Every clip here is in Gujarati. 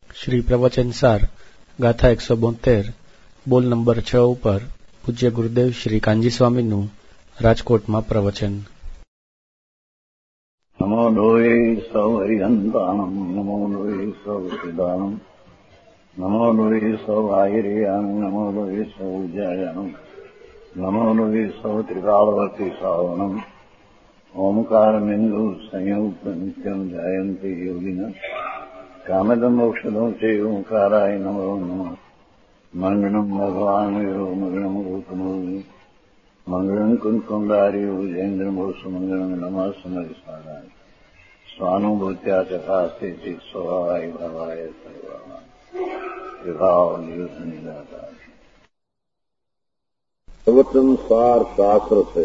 શ્રી પ્રવચન સાર ગાથા 172 બોલ નંબર 6 ઉપર પૂજ્ય ગુરુદેવ શ્રી કાંજી સ્વામીનું રાજકોટમાં પ્રવચન. નમો લોહે સૌ હરિહંતાણમ, નમો લોહે સૌ સિદાનમ, નમો લોહે સૌ આહિર્યાન, નમો લોહે સૌ જયાનમ, નમો લોહે સૌ ત્રિકાળવર્તી સાવનમ, ઓમકાર બિંદુ સંયુક્ત નિત્યમ જાયંતિ યોગિના કામદમ મોક્ષદો છે ઓંકારાય નમો નમઃ. મંગળમ ભગવાન વીરો મંગળમ ગૌતમો મંગળમ કુંકુંડાર્યો જૈન્દ્રમોષ મંગળમ નમઃ સમરિસારાય સ્વાનુભૂત્યા ચકાસ્તે ચિત સ્વભાવાય ભાવાય સર્વાય વિભાવ નિદાતા. પ્રવચન સાર શાસ્ત્ર છે.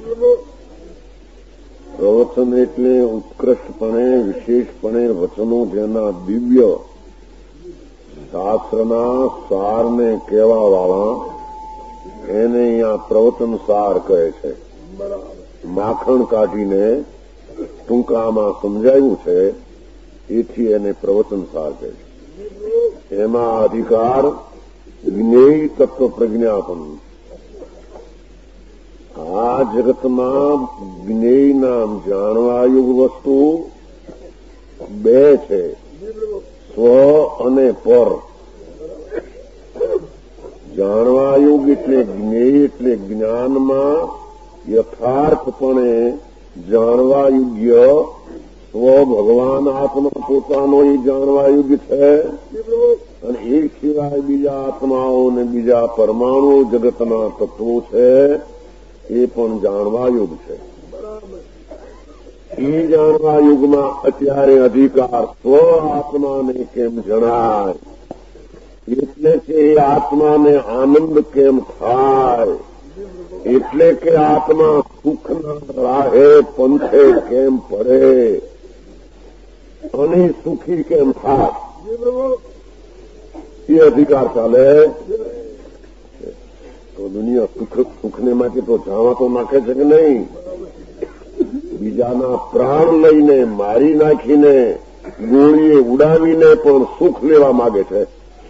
પ્રવચન એટલે ઉત્કૃષ્ટપણે વિશેષપણે વચનો જેના દિવ્ય શાસ્ત્રના સારને કહેવા વાળા એને અહીંયા પ્રવચન સાર કહે છે. માખણ કાઢીને ટૂંકામાં સમજાવ્યું છે એથી એને પ્રવચન સાર કહે છે. એમાં અધિકાર જ્ઞેય તત્વ પ્રજ્ઞાપન. આ જગતમાં જ્ઞેય નામ જાણવાયુગ વસ્તુ બે છે, સ્વ અને પર. જાણવાયુગ એટલે જ્ઞેય એટલે જ્ઞાનમાં યથાર્થપણે જાણવાયુગ્ય સ્વ ભગવાન આત્મા પોતાનો એ જાણવાયુગ છે. અને એ સિવાય બીજા આત્માઓ અને બીજા પરમાણુ જગતના તત્વો છે એ પણ જાણવા યુગ છે. એ જાણવા યુગમાં અત્યારે અધિકાર સ્વ આત્માને કેમ જણાય, એટલે કે એ આત્માને આનંદ કેમ થાય, એટલે કે આત્મા સુખના રાહે પંથે કેમ પડે અને સુખી કેમ થાય એ અધિકાર ચાલે. તો દુનિયા સુખને માટે તો જાવા તો નાખે છે કે નહીં? બીજાના પ્રાણ લઈને મારી નાખીને ગોળીએ ઉડાવીને પણ સુખ લેવા માંગે છે.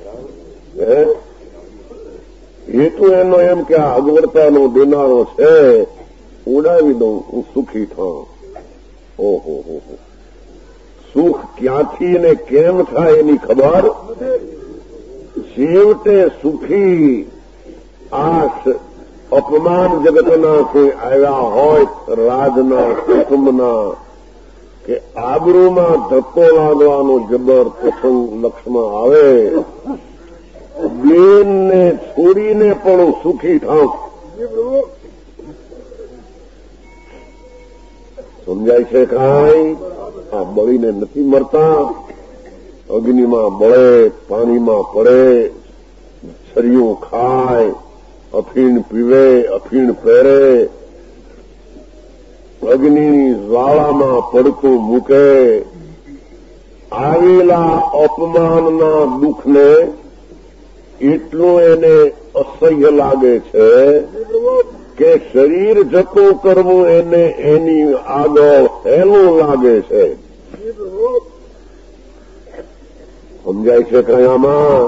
હેતુ એનો એમ કે આ અગવડતાનો દેનારો છે, ઉડાવી દઉં હું સુખી થાઉં. ઓહો હો, સુખ ક્યાંથી ને કેમ થાય એની ખબર. છેવટે સુખી આ અપમાન જગતના કોઈ આવ્યા હોય, રાજના કુટુંબના કે આબરૂમાં ધક્કો લાગવાનો જબર પ્રસંગ લક્ષમાં આવે, બેનને છોડીને પણ હું સુખી થાઉં. સમજાય છે કાંઈ? આ બળીને નથી મરતા. અગ્નિમાં બળે, પાણીમાં પડે, છરીઓ ખાય, અફીણ પીવે, અફીણ પહેરે, અગ્નિની જ્વાળામાં પડતું મૂકે. આવેલા અપમાનના દુઃખને એટલું એને અસહ્ય લાગે છે કે શરીર જતું કરવું એને એની આગળ હેલું લાગે છે. સમજાય છે કયામાં?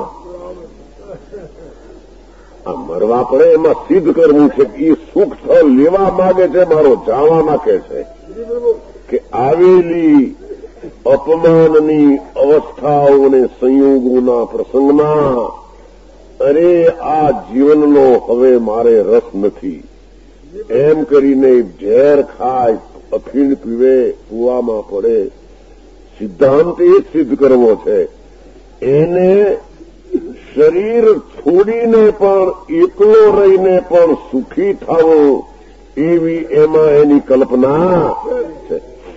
આ મરવા પડે એમાં સિદ્ધ કરવું છે કે એ સુખ સ્થળ લેવા માંગે છે, મારો જાવા નાખે છે કે આવેલી અપમાનની અવસ્થાઓ અને સંયોગોના પ્રસંગમાં અરે આ જીવનનો હવે મારે રસ નથી એમ કરીને ઝેર ખાય, અફીણ પીવે, કૂવામાં પડે. સિદ્ધાંત એ સિદ્ધ કરવો છે એને શરીર છોડીને પણ એકલો રહીને પણ સુખી થવું એવી એમાં એની કલ્પના છે.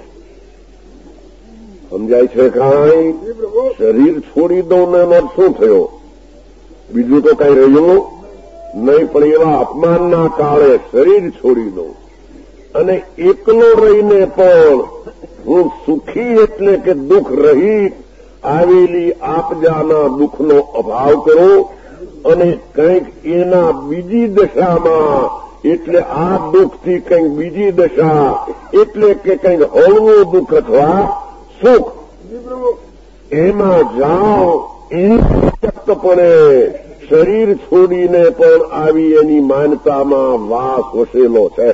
સમજાય છે કાંઈ? શરીર છોડી દઉં ને એનો શું થયો? બીજું તો કઈ રહ્યું નહીં, પણ એવા અપમાનના કાળે શરીર છોડી દઉં અને એકલો રહીને પણ હું સુખી એટલે કે દુઃખ રહિત આવેલી આપજાના દુઃખનો અભાવ કરો અને કંઈક એના બીજી દશામાં એટલે આ દુઃખથી કંઈક બીજી દશા એટલે કે કંઈક હળવું દુઃખ અથવા સુખ એમાં જાઓ વ્યક્તપણે શરીર છોડીને પણ આવી એની માન્યતામાં વાસ વસેલો છે.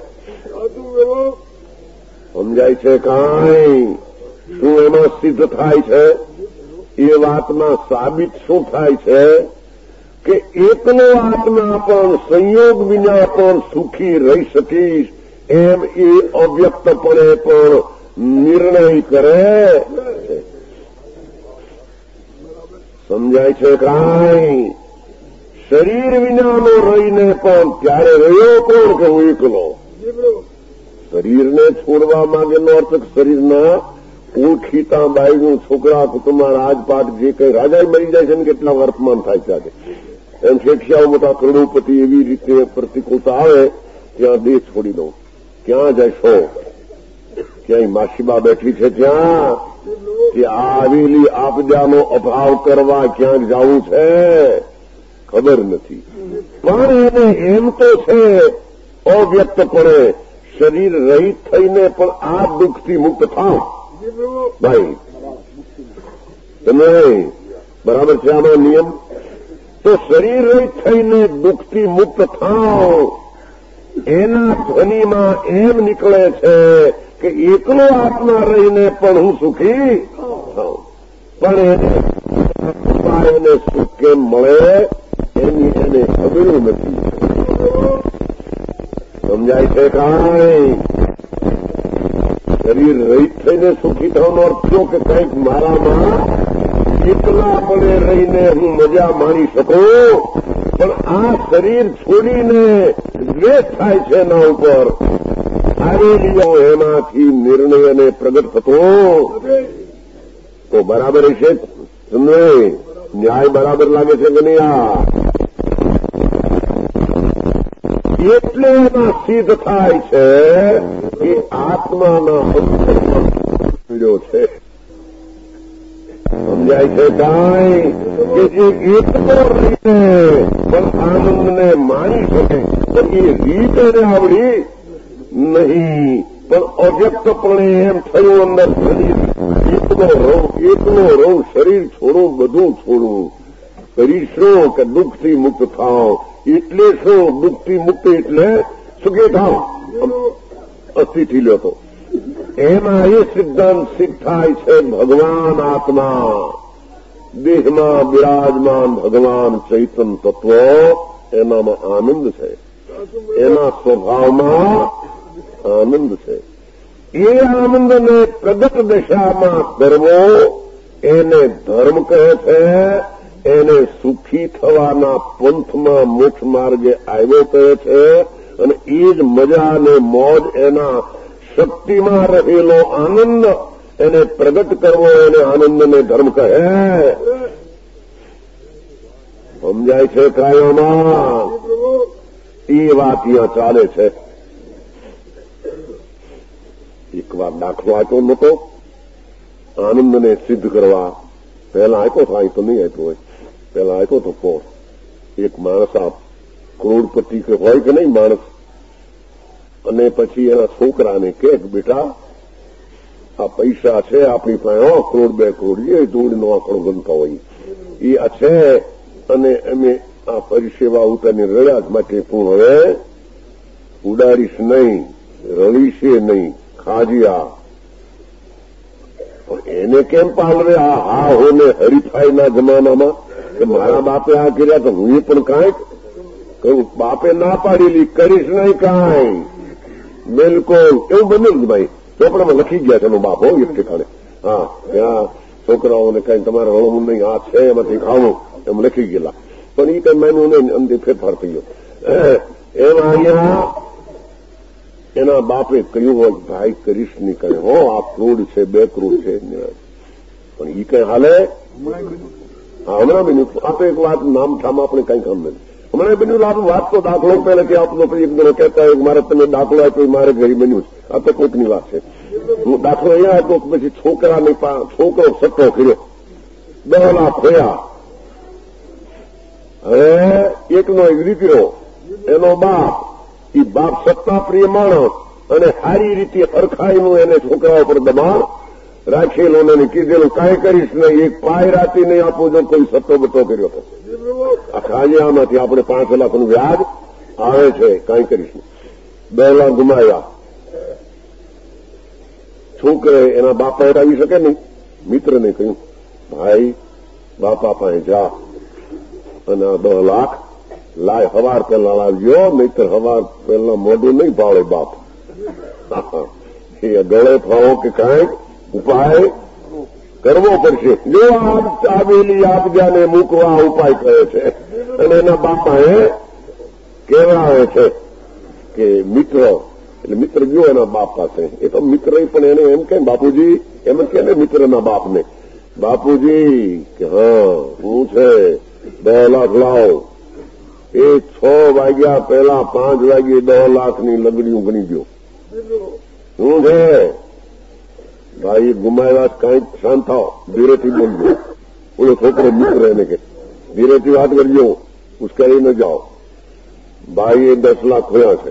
સમજાય છે કાંઈ? શું એમાં સિદ્ધ થાય છે? એ વાતમાં સાબિત શું થાય છે કે એકલો આત્મા પણ સંયોગ વિના પણ સુખી રહી શકીશ એમ એ અવ્યક્તપણે પણ નિર્ણય કરે. સમજાય છે કાંઈ? શરીર વિનાનો રહીને પણ ત્યારે રહ્યો કોણ કે હું એકલો. શરીરને છોડવા માંગેનો અર્થ શરીરના ઓળખીતા બાઈનું છોકરા કુટુંબમાં રાજપાટ જે કઈ રાજા મરી જાય છે ને કેટલા વર્તમાન થાય છે આજે. એમ શેઠિયાઓ મોટા કરોડોપતિ એવી રીતે પ્રતિકૂળતા આવે ત્યાં દેહ છોડી દઉં. ક્યાં જશો? ક્યાંય માસીબા બેઠી છે ત્યાં કે આવેલી આપદાનો અભાવ કરવા ક્યાંક જવું છે ખબર નથી. પણ એને એમ તો છે અવ્યક્તપણે શરીર રહિત થઈને પણ આ દુઃખથી મુક્ત થાવ. ભાઈ તમે બરાબર છે આનો નિયમ? તો શરીર રહિત થઈને દુઃખથી મુક્ત થાવ એના ધ્વનિમાં એમ નીકળે છે કે એકલો આત્મા રહીને પણ હું સુખી થાઉં. પણ એને સુખ કેમ મળે એની એને ખબર નથી. સમજાય છે કાંઈ? શરીર રહિત થઈને સુખી થવાનો અર્થ થયો કે કંઈક મારામાં એકલાપણે રહીને હું મજા માણી શકું. પણ આ શરીર છોડીને દ્વેષ થાય છે એના ઉપર આવેલી એમાંથી નિર્ણય અને પ્રગટ થતો તો બરાબર છે. તમને ન્યાય બરાબર લાગે છે કે નહીં? આ એટલે એમાં સિદ્ધ થાય છે કે આત્માના અંતરમાં પીડ્યો છે. સમજાય છે કાંઈ? કે જે એકલો રહીને પણ આનંદને માણી શકે પણ એ રીત એને આવડી નહીં. પણ અવ્યક્તપણે એમ થયું અંદર શરીર એકલો રહું, શરીર છોડું, બધું છોડું. શરીર શું કે દુઃખથી મુક્ત થાવ. એટલે શું? દુઃખથી મુક્ત એટલે સુખી થાવ. અસ્થિથી લ્યો તો એમાં એ સિદ્ધાંત સિદ્ધ થાય છે. ભગવાન આત્મા દેહમાં બિરાજમાન ભગવાન ચૈતન્ય તત્વ એનામાં આનંદ છે. એના સ્વભાવમાં આનંદ છે. એ આનંદને પ્રગટ દશામાં કરવો એને ધર્મ કહે છે. એને સુખી થવાના પંથમાં મોક્ષ માર્ગે આવ્યો કહે છે. અને એ જ મજા અને મોજ એના શક્તિમાં રહેલો આનંદ એને પ્રગટ કરવો એને આનંદને ધર્મ કહે. સમજાય છે કાયોમાં? એ વાત અહીંયા ચાલે છે. એક વાર દાખલો આપ્યો નતો આનંદને સિદ્ધ કરવા. પહેલા આપ્યો તો અહીં તો નહીં આપ્યો હોય. પહેલા આપ્યો તો કોણ? એક માણસ આ કરોડપતિ હોય કે નહીં માણસ, અને પછી એના છોકરાને કે બેટા આ પૈસા છે આપણી પાસે, કરોડ 2 કરોડ એ જોડનો આંકડો ગણતા હોય એ આ છે, અને અમે આ પરિસેવા ઉતારીને રડ્યા જ માટે તું હવે ઉડાડીશ નહીં, રળીશે નહીં, ખાજિયા. પણ એને કેમ પાલવે આ હા હો ને હરીફાઈના જમાનામાં કે મારા બાપે આ કર્યા તો હું પણ કાંઈક કહું. બાપે ના પાડેલી કરીશ નહીં કાંઈ. બિલકુલ એવું બન્યું જ ભાઈ. ચોપડામાં લખી ગયા છે એનો બાપ હો એક ઠેકાણે. હા ત્યાં છોકરાઓને કઈ તમારે હળવું નહીં, આ છે એમાંથી ખાવું એમ લખી ગયેલા. પણ એ કઈ માન્યું નહીં, અંતે ફેરફાર થઈ ગયો. એમાં અહીંયા એના બાપે કહ્યું હોય ભાઈ કરીશ નહીં કહે હો, આ કરોડ છે 2 કરોડ છે. પણ એ કઈ હાલે? હા હમણાં બન્યું. આ તો એક વાત નામ ઠામ આપણે કઈ કામ નથી. હમણાં બન્યું આપણું વાત તો દાખલો પહેલાથી આપનો પછી એક જણો કહેતા હોય મારે તમે દાખલો આપ્યો મારે ઘરે બન્યું છે. આ તો કોકની વાત છે. હું દાખલો અહીંયા આપ્યો પછી છોકરો સટ્ટો કર્યો, 10 લાખ ખોયા. હવે એકનો એક દીકરો એનો બાપ, એ બાપ સત્તા પ્રિય માણસ અને સારી રીતે હરખાઈનું એને છોકરા ઉપર દબાણ રાખેલું ને કીધેલું કાંઈ કરીશ નહીં, એક પાય રાતી નહીં આપવું જો કોઈ સટ્ટો બટ્ટો કર્યો તો આ ખાજિયામાંથી આપણે 5 લાખનું વ્યાજ આવે છે, કાંઈ કરીશ નહીં. 2 લાખ ગુમાવ્યા. છોકરે એના બાપા આવી શકે નહીં. મિત્રને કહ્યું, ભાઈ બાપા પાસે જા અને 2 લાખ લાય, હવાર પહેલા લાવજો, નહીતર હવાર પહેલા મોઢું નહીં ભાળે બાપ. એ ગળે ફાવો કે કાંઈક ઉપાય કરવો પડશે. જો આવેલી આપજાને મૂકવા ઉપાય કરે છે અને એના બાપાએ કહેવાય છે કે મિત્ર, એટલે મિત્ર ગયો એના બાપ પાસે. એ તો મિત્ર પણ એને એમ કે બાપુજી, એમ કે ને મિત્રના બાપને, બાપુજી કે હા શું છે, 2 લાખ લાવો. એ 6 વાગ્યા પહેલા 5 વાગ્યે 2 લાખની લગડીઓ ગણી ગયો. શું છે ભાઈ, ગુમાવ્યા કાંઈક શાંત થાવ, ધીરેથી બોલજો. ઓલો છોકરો મિત્ર એને કે ધીરેથી વાત કરજો, ઉશ્કેરી ન જાઓ. ભાઈએ 10 લાખ ખોયા છે.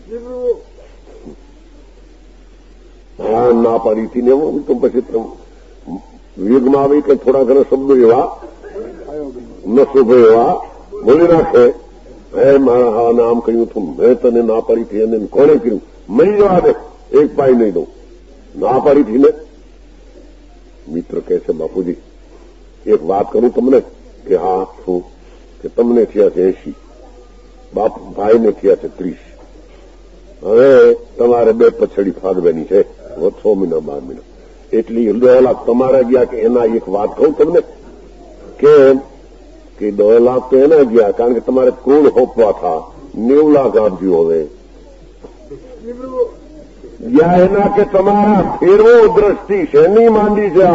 હા ના પાડી હતી ને એવું તો પછી વિવેકમાં આવી કે થોડા ઘણા શબ્દો એવા ન શોભે એવા બોલી નાખે. હે મારા હા આમ કહ્યું હતું, મેં તને ના પાડી હતી, એને કોને કર્યું, મળી જવા દે, 1 પાઈ નહીં દઉં, ના પાડી હતી ને. મિત્ર કહે છે બાપુજી એક વાત કરું તમને, કે હા શું, કે તમને થયા છે 80, ભાઈને થયા છે 30. હવે તમારે 2 પછડી ફાગવાની છે, 6 મહિના 12 મહિના, એટલી 2 લાખ તમારે ગયા. કે એના એક વાત કહું તમને કે 2 લાખ તો એના ગયા, કારણ કે તમારે કરોડ હોપવા થા, 90 લાખ આપજો. હવે ગયા એના કે તમારા ફેરવો દ્રષ્ટિ શેની માંડી છે.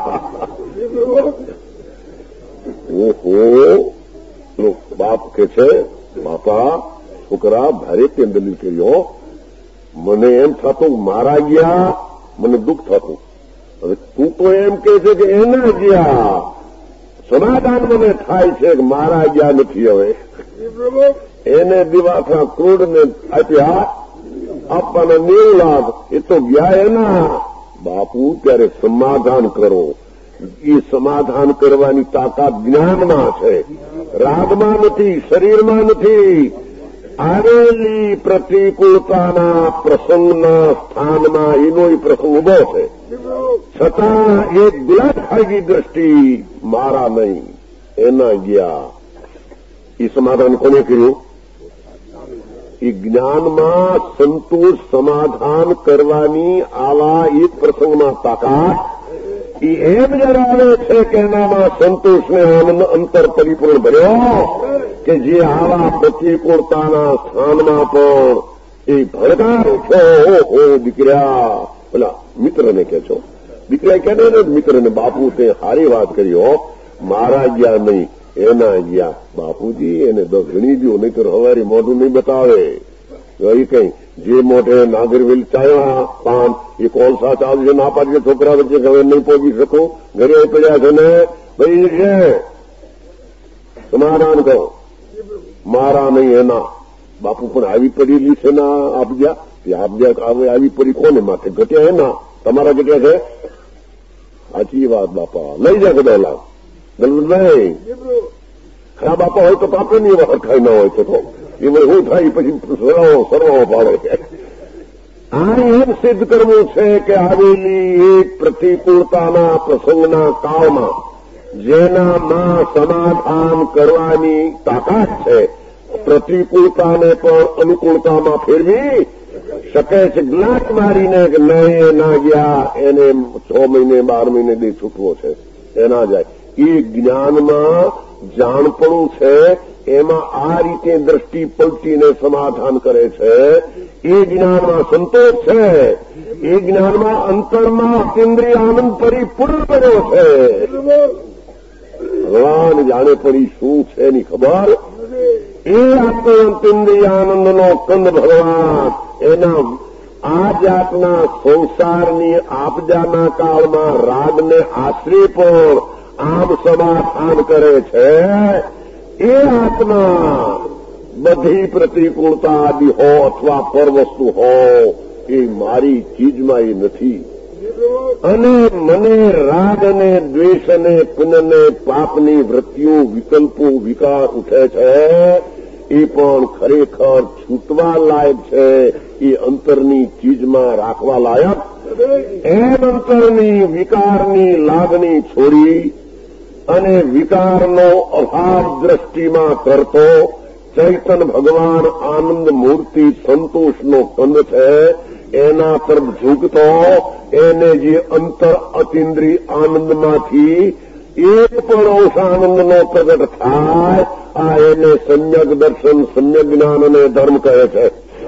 ઓહો, બાપ કે છે બાપા છોકરા ભારે તે દલીલ કર્યો, મને એમ થતું મારા ગયા, મને દુઃખ થતું. હવે તું તો એમ કે છે કે એના ગયા, સમાધાન મને થાય છે કે મારા ગયા નથી. હવે એને દિવાસા ક્રોડને આપ્યા, આપવાના 90 લાખ, એ તો ગયા એના. બાપુ ત્યારે સમાધાન કરો. એ સમાધાન કરવાની તાકાત જ્ઞાનમાં છે, રાગમાં નથી, શરીરમાં નથી. આવેલી પ્રતિકૂળતાના પ્રસંગના સ્થાનમાં એનો પ્રસંગ ઉભો છે, છતાં એક ગુલાબખાગી દ્રષ્ટિ મારા નહીં, એના ગયા. એ સમાધાન કોને કર્યું? એ જ્ઞાનમાં સંતોષ સમાધાન કરવાની આવા એક પ્રસંગમાં તાકાત એ એમ જણાવે છે કે એનામાં સંતોષને આનંદ અંતર પરિપૂર્ણ ભર્યો, કે જે આવા પ્રતિકૂળતાના સ્થાનમાં પણ એ ભડકારો છો. હો દીકરા, પેલા મિત્રને કહે છો, દીકરા કહે ને મિત્રને, બાપુ તે સારી વાત કર્યો, મારા ગયા નહીં, એના ગયા. બાપુજી એને ગણી દો, નહીં તો હવારી મોઢું નહીં બતાવે. એ કઈ જે મોઢે નાગરવેલ ચાયા પાન, એ કોલસા ચાલશે, ના પાડશે છોકરા વચ્ચે હવે નહીં પહોંચી શકું, ઘરે પડ્યા છે ને ભાઈ છે, સમાધાન કરો, મારા નહીં એના. બાપુ પણ આવી પડેલી છે ના આપજ્યા, તે આપજ્યા આવી પડી કોને માથે ઘટ્યા એના, તમારા ઘટ્યા છે. સાચી વાત બાપા, લઈ જાય 2 લાખ નહીં. ખરા બાપા હોય તો આપણે નહીં, એવા હરખાઈ ના હોય તો એમાં શું થાય, પછી સરવાળો પાડે. આ એમ સિદ્ધ કરવું છે કે આવેલી એક પ્રતિકૂળતાના પ્રસંગના કાળમાં જેનામાં સમાધાન કરવાની તાકાત છે, પ્રતિકૂળતાને પણ અનુકૂળતામાં ફેરવી શકે છે. ગ્લાસ મારીને કે નહીં ના ગયા, એને 6 મહિને 12 મહિને દે છૂટવો છે, એના જાય. એ જ્ઞાનમાં જાણપણું છે, એમાં આ રીતે દ્રષ્ટિ પલટીને સમાધાન કરે છે. એ જ્ઞાનમાં સંતોષ છે, એ જ્ઞાનમાં અંતરમાં અતિન્દ્રિય આનંદ પરિપૂર્ણ બન્યો છે. ભગવાન જાણે પણ એ શું છે એની ખબર. એ આત્મઅતિન્દ્રિય આનંદનો કંદ ભગવાન એના આ જાતના સંસારની આપજાના કાળમાં રાગને આશ્રય પણ આમ સમાધાન કરે છે. એ આત્મા બધી પ્રતિકૂળતા આદિ હો અથવા પર વસ્તુ હો, એ મારી ચીજમાં એ નથી. અને મને રાગ અને દ્વેષ અને પુનઃને પાપની વૃત્તિઓ વિકલ્પો વિકાર ઉઠે છે એ પણ ખરેખર છૂટવા લાયક છે, એ અંતરની ચીજમાં રાખવા લાયક. એમ અંતરની વિકારની લાગણી છોડી અને વિકારનો અભાવ દ્રષ્ટિમાં કરતો ચૈતન ભગવાન આનંદ મૂર્તિ સંતોષનો કંદ છે, એના તરફ ઝૂકતો એને જે અંતર અતિન્દ્રિય આનંદમાંથી એક પણ અંશ આનંદનો પ્રગટ થાય, આ એને સમ્યક દર્શન, સમ્યક જ્ઞાન અને ધર્મ કહે છે.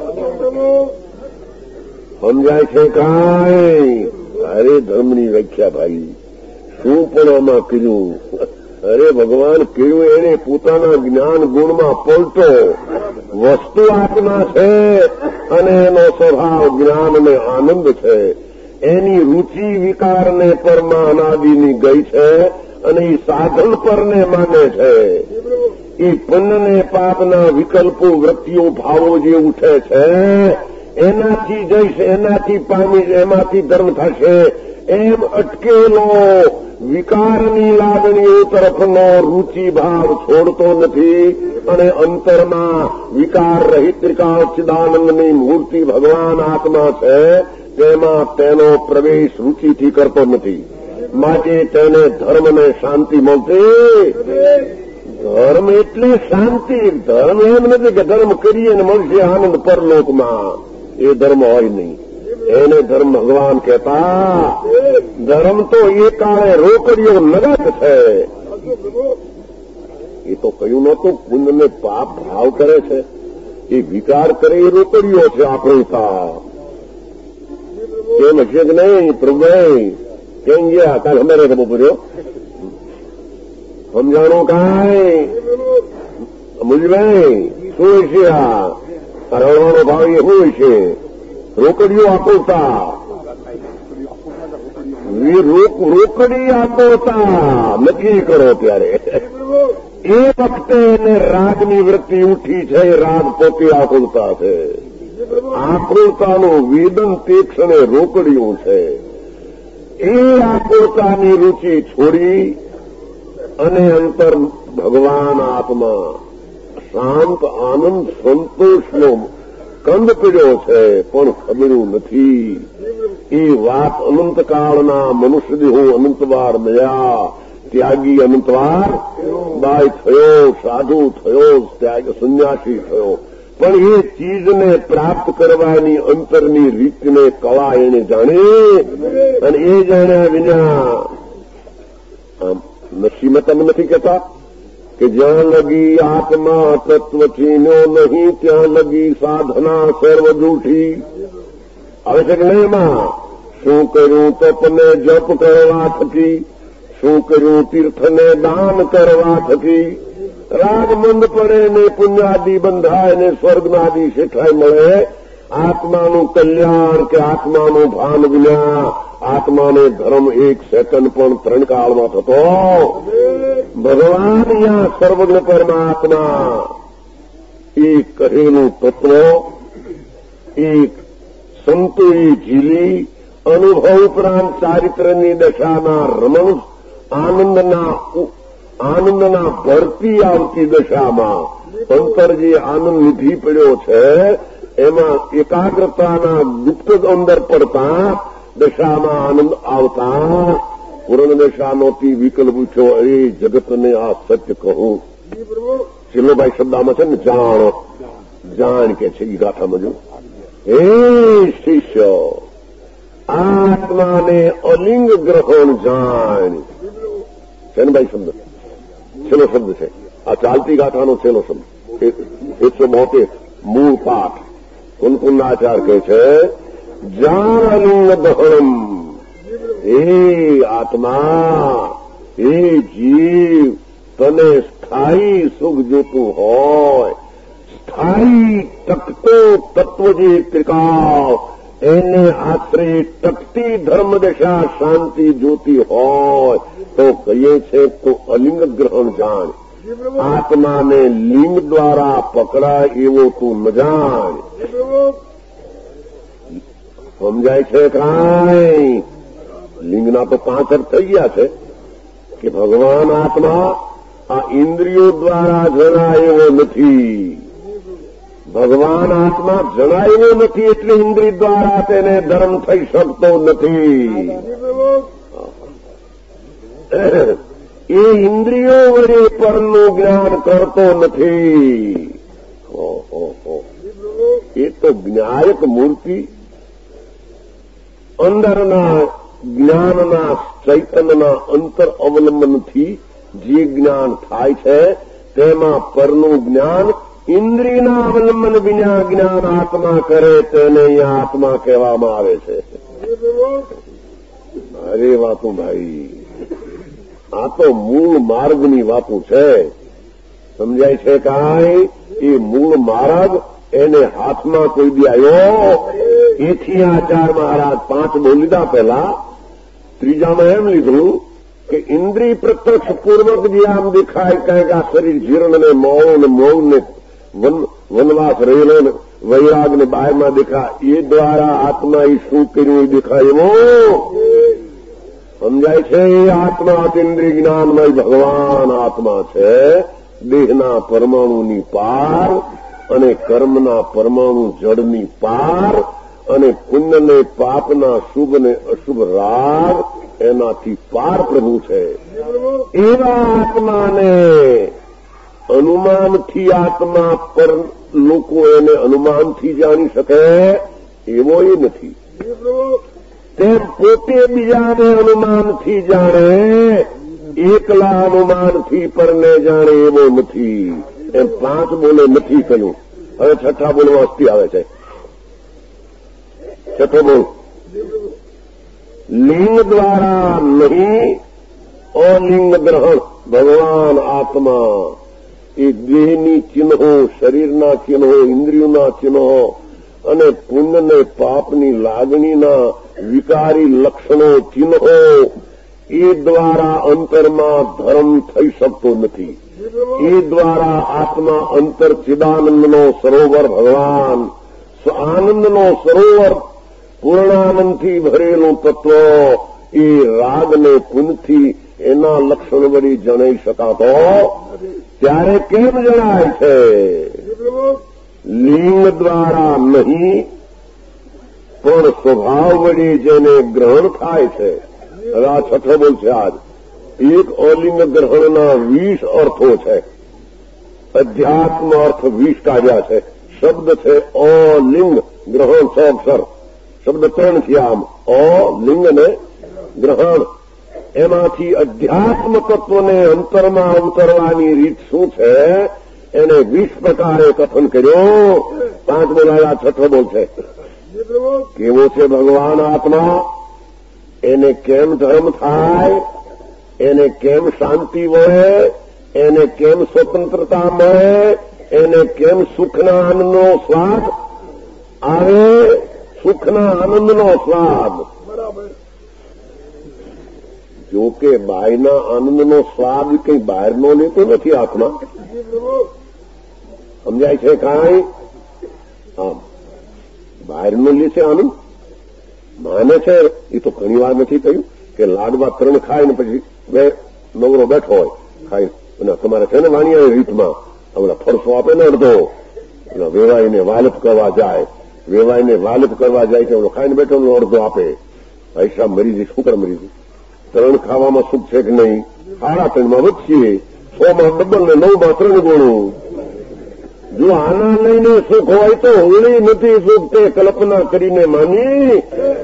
સમજાય છે કાંઈ? અરે ધર્મની વ્યાખ્યા ભાઈ, શું પણ આમાં કર્યું? અરે ભગવાન કહ્યું એને પોતાના જ્ઞાન ગુણમાં પલટો. વસ્તુ આત્મા છે અને એનો સ્વભાવ જ્ઞાન અને આનંદ છે. એની રુચિ વિકારને પરમાં અનાદિની ગઈ છે અને એ સાધન પરને માને છે. એ પુણ્યને પાપના વિકલ્પો વૃત્તિઓ ભાવો જે ઉઠે છે એનાથી જઈશ, એનાથી પામીશ, એમાંથી ધર્મ થશે એમ અટકેલો વિકારની લાગણીઓ તરફનો રુચિ ભાવ છોડતો નથી અને અંતરમાં વિકાર રહિત ત્રિકાળચિદાનંદની મૂર્તિ ભગવાન આત્મા છે તેમાં તેનો પ્રવેશ રુચિથી કરતો નથી. માટે તેને ધર્મ ને શાંતિ મળશે. ધર્મ એટલે શાંતિ. ધર્મ એમ નથી કે ધર્મ કરીએ ને મળશે આનંદ પરલોકમાં, એ ધર્મ હોય નહીં. એને ધર્મ ભગવાન કહેતા. ધર્મ તો એ કાળે રોકડીઓ નગદ છે. એ તો કહ્યું નહોતું પુણ્યને પાપ ભાવ કરે છે, એ વિકાર કરે એ રોકડીઓ છે આકૃતા. કેમ હશે કે નહીં પ્રભુભાઈ? કેમ ગયા કાલ અમારે તો બપોર્યો સમજાણું કાંઈ? મુજભાઈ શું છે આ રડવાનો ભાવ? એ શું છે? રોકડીઓ આકૃતા, રોકડી આકૃતા નક્કી કરો ત્યારે એ વખતે એને રાગની વૃત્તિ ઉઠી છે. રાગ પોતે આકૃતા છે. આકૃતાનું વેદન તે ક્ષણે રોકડીયું છે. એ આકૃતાની રુચિ છોડી અને અંતર ભગવાન આત્મા શાંત આનંદ સંતોષનો કંદ પીડ્યો છે પણ ખબર્યું નથી. એ વાત અનંતકાળના મનુષ્ય દેહો અનંતવાર મળ્યા, ત્યાગી અનંતવાર બાય થયો, સાધુ થયો, ત્યાગ સંન્યાસી થયો, પણ એ ચીજને પ્રાપ્ત કરવાની અંતરની રીતને કળા એને જાણી અને એ જાણ્યા વિના નસીમતમ નથી કહેતા કે જ્યાં લગી આત્મા તત્વ ચીન્યો નહીં ત્યાં લગી સાધના સર્વ જૂઠી. આવે છે કે નહીં? એમાં શું કર્યું તપને જપ કરવા થકી, શું કર્યું તીર્થને દાન કરવા થકી, રાગ મંદ પડે ને પુણ્યાદિ બંધાય ને સ્વર્ગનાદિ શેઠાય મળે. આત્માનું કલ્યાણ કે આત્માનું ભાન વિના આત્માને ધર્મ એક સેકન્ડ પણ ત્રણ કાળમાં થતો. ભગવાન યા સર્વજ્ઞ પરમાત્મા એ કહેલું તત્વ એ સંતોએ ઝીલી અનુભવ ઉપરાંત ચારિત્ર્યની દશાના રમણ આનંદના ભરતી આવતી દશામાં અંતર જે આનંદ નિધિ પડ્યો છે એમાં એકાગ્રતાના ગુપ્ત અંદર પડતા દશામાં આનંદ આવતા પૂર્ણ દશા નહોતી. વિકલ્પ પૂછ્યો, અરે જગતને આ સત્ય કહું. શિલોભાઈ શબ્દામાં છે ને જાણ, જાણ કે છે એ ગાથામાં જો હે શિષ્ય આત્માને અલિંગ ગ્રહણ જાણ છે ને ભાઈ શબ્દ છેલ્લો શબ્દ છે આ ચાલતી ગાથાનો છેલ્લો શબ્દ 172 મૂળ પાઠ. કુનકુનાચાર કહે છે જાણ અલિંગ દહનમ. હે આત્મા, હે જીવ, તને સ્થાયી સુખ જોતું હોય, સ્થાયી ટકતો તત્વ જે ત્રિકાળ એને આશરે ટકતી ધર્મદશા શાંતિ જોતી હોય તો કહીએ છે તો અલિંગ ગ્રહણ જાણ. આત્માને લિંગ દ્વારા પકડાય એવો તું ન જાણ. સમજાય છે કાંઈ? લિંગના તો 5 અર્થ થઈ ગયા છે કે ભગવાન આત્મા આ ઇન્દ્રિયો દ્વારા જણાયેલો નથી. ભગવાન આત્મા જણાયેલો નથી એટલે ઇન્દ્રિય દ્વારા તેને ધર્મ થઈ શકતો નથી. એ ઇન્દ્રિયો વડે પરનું જ્ઞાન કરતો નથી. એ તો જ્ઞાયક મૂર્તિ અંદરના જ્ઞાનના ચૈતન્યના અંતર અવલંબનથી જે જ્ઞાન થાય છે તેમાં પરનું જ્ઞાન ઇન્દ્રિયના અવલંબન વિના જ્ઞાન આત્મા કરે તેને અહીંયા આત્મા કહેવામાં આવે છે. અરે વાતું ભાઈ, આ તો મૂળ માર્ગની વાતું છે. સમજાય છે કાંઈ? એ મૂળ માર્ગ એને હાથમાં કોઈ દી આવ્યો. એથી આચાર્ય મહારાજ 5 બોલી લીધા પહેલા ત્રીજામાં એમ લીધું કે ઇન્દ્રિય પ્રત્યક્ષ પૂર્વક જે આમ દેખાય કંઈક આ શરીર જીર્ણ ને મોળું ને મૌન ને વનવાસ રહેલો ને વૈરાગ ને બહારમાં દેખાય એ દ્વારા આત્મા એ શું કર્યું એ દેખાય એવો સમજાય છે. એ આત્મા અતિન્દ્રિય જ્ઞાનમય ભગવાન આત્મા છે. દેહના પરમાણુની પાર અને કર્મના પરમાણુ જળની પાર અને પુણ્ય ને પાપના શુભ ને અશુભ રાગ એનાથી પાર પ્રભુ છે. એવા આત્માને અનુમાનથી આત્મા પર લોકો એને અનુમાનથી જાણી શકે એવો એ નથી. તેમ પોતે બીજાને અનુમાનથી જાણે, એકલા અનુમાનથી પરને જાણે એવો નથી. એમ 5 બોલે નથી કહ્યું. હવે 6ઠા બોલમાં અસ્થિ આવે છે. 6ઠો બોલ લિંગ દ્વારા નહીં અલિંગ ગ્રહણ ભગવાન આત્મા એ દેહની ચિહ્નો, શરીરના ચિહ્નો, ઇન્દ્રિયોના ચિહ્નો અને પુણ્ય ને પાપની લાગણીના વિકારી લક્ષણો ચિહ્નો એ દ્વારા અંતરમાં ધર્મ થઈ શકતો નથી. એ દ્વારા આત્મા અંતર ચિદાનંદનો સરોવર ભગવાન આનંદનો સરોવર પૂર્ણાનંદથી ભરેલું તત્વ એ રાગને પુનથી એના લક્ષણ વળી જણાઈ શકાતો ત્યારે કેમ જણાય છે? લિંગ દ્વારા નહીં પણ સ્વભાવ વળી જેને ગ્રહણ થાય છે. હવે આ 6ઠો બોલ છે. આજ એક અલિંગ ગ્રહણના 20 અર્થો છે. અધ્યાત્મ અર્થ 20 કાઢ્યા છે. શબ્દ છે અલિંગ ગ્રહણ 6 અક્ષર. શબ્દ 3 છે. આમ અલિંગ ને ગ્રહણ એમાંથી અધ્યાત્મ તત્વને અંતરમાં ઉતરવાની રીત શું છે એને 20 પ્રકારે કથન કર્યો. 5 બોલાયા. 6ઠો બોલ છે. કેવો છે ભગવાન આત્મા? એને કેમ ધર્મ થાય? એને કેમ શાંતિ મળે? એને કેમ સ્વતંત્રતા મળે? એને કેમ સુખના આનંદનો સ્વાદ આવે? સુખના આનંદનો સ્વાદ. જો કે બાયના આનંદનો સ્વાદ કંઈ બહારનો લેતો નથી આત્મા. સમજાય છે કાંઈ? આમ બહારનો લે છે આનંદ માને છે. એ તો ઘણી વાર નથી કહ્યું કે લાડવા 3 ખાય ને પછી 2 નવરો બેઠો હોય ખાય. અને તમારે છે ને વાણિયાની રીતમાં હમણાં ફરસો આપે ને અડધો વેવાઈને વાલપ કરવા જાય. વેવાઈને વાલપ કરવા જાય છે ખાઈને બેઠો અડધો આપે. પૈસા મરી જઈ. શું કર મરી જઈ? 3 ખાવામાં સુખ છે કે નહીં? 3.5 વધશે. 6 ડબલ ને 9 3 ગણું. જો આના લઈને સુખ હોય તો હોળી નથી સુખ તે કલ્પના કરીને માની.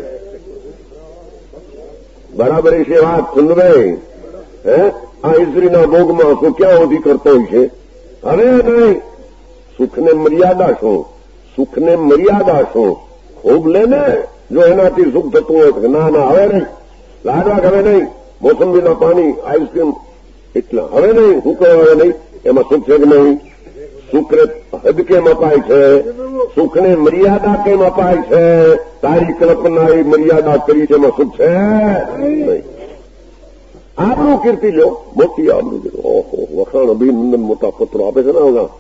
બરાબર છે વાત સુંદરભાઈ? આ ઇસ્ત્રીના ભોગમાં સુખ ક્યાં સુધી કરતો હોય છે? હવે નહીં. સુખને મર્યાદા શું? સુખને મર્યાદા શું? ખૂબ લે ને. જો એનાથી સુખ થતું હોય તો ના ના હવે નહીં. લાડવા હવે નહીં. મોસંબીના પાણી, આઈસ્ક્રીમ એટલે હવે નહીં. શું કહે હવે નહીં? એમાં સુખ છે કે નહીં? સુખને હદ કેમ અપાય છે? સુખને મર્યાદા કેમ અપાય છે? તારી કલ્પના એ મર્યાદા કરી છે એમાં સુખ છે નહીં. આપણું કીર્તિ લો. મોટી આપણું ઓહો વખાણ અભિનંદન મોટા પત્રો આપે છે ને હવે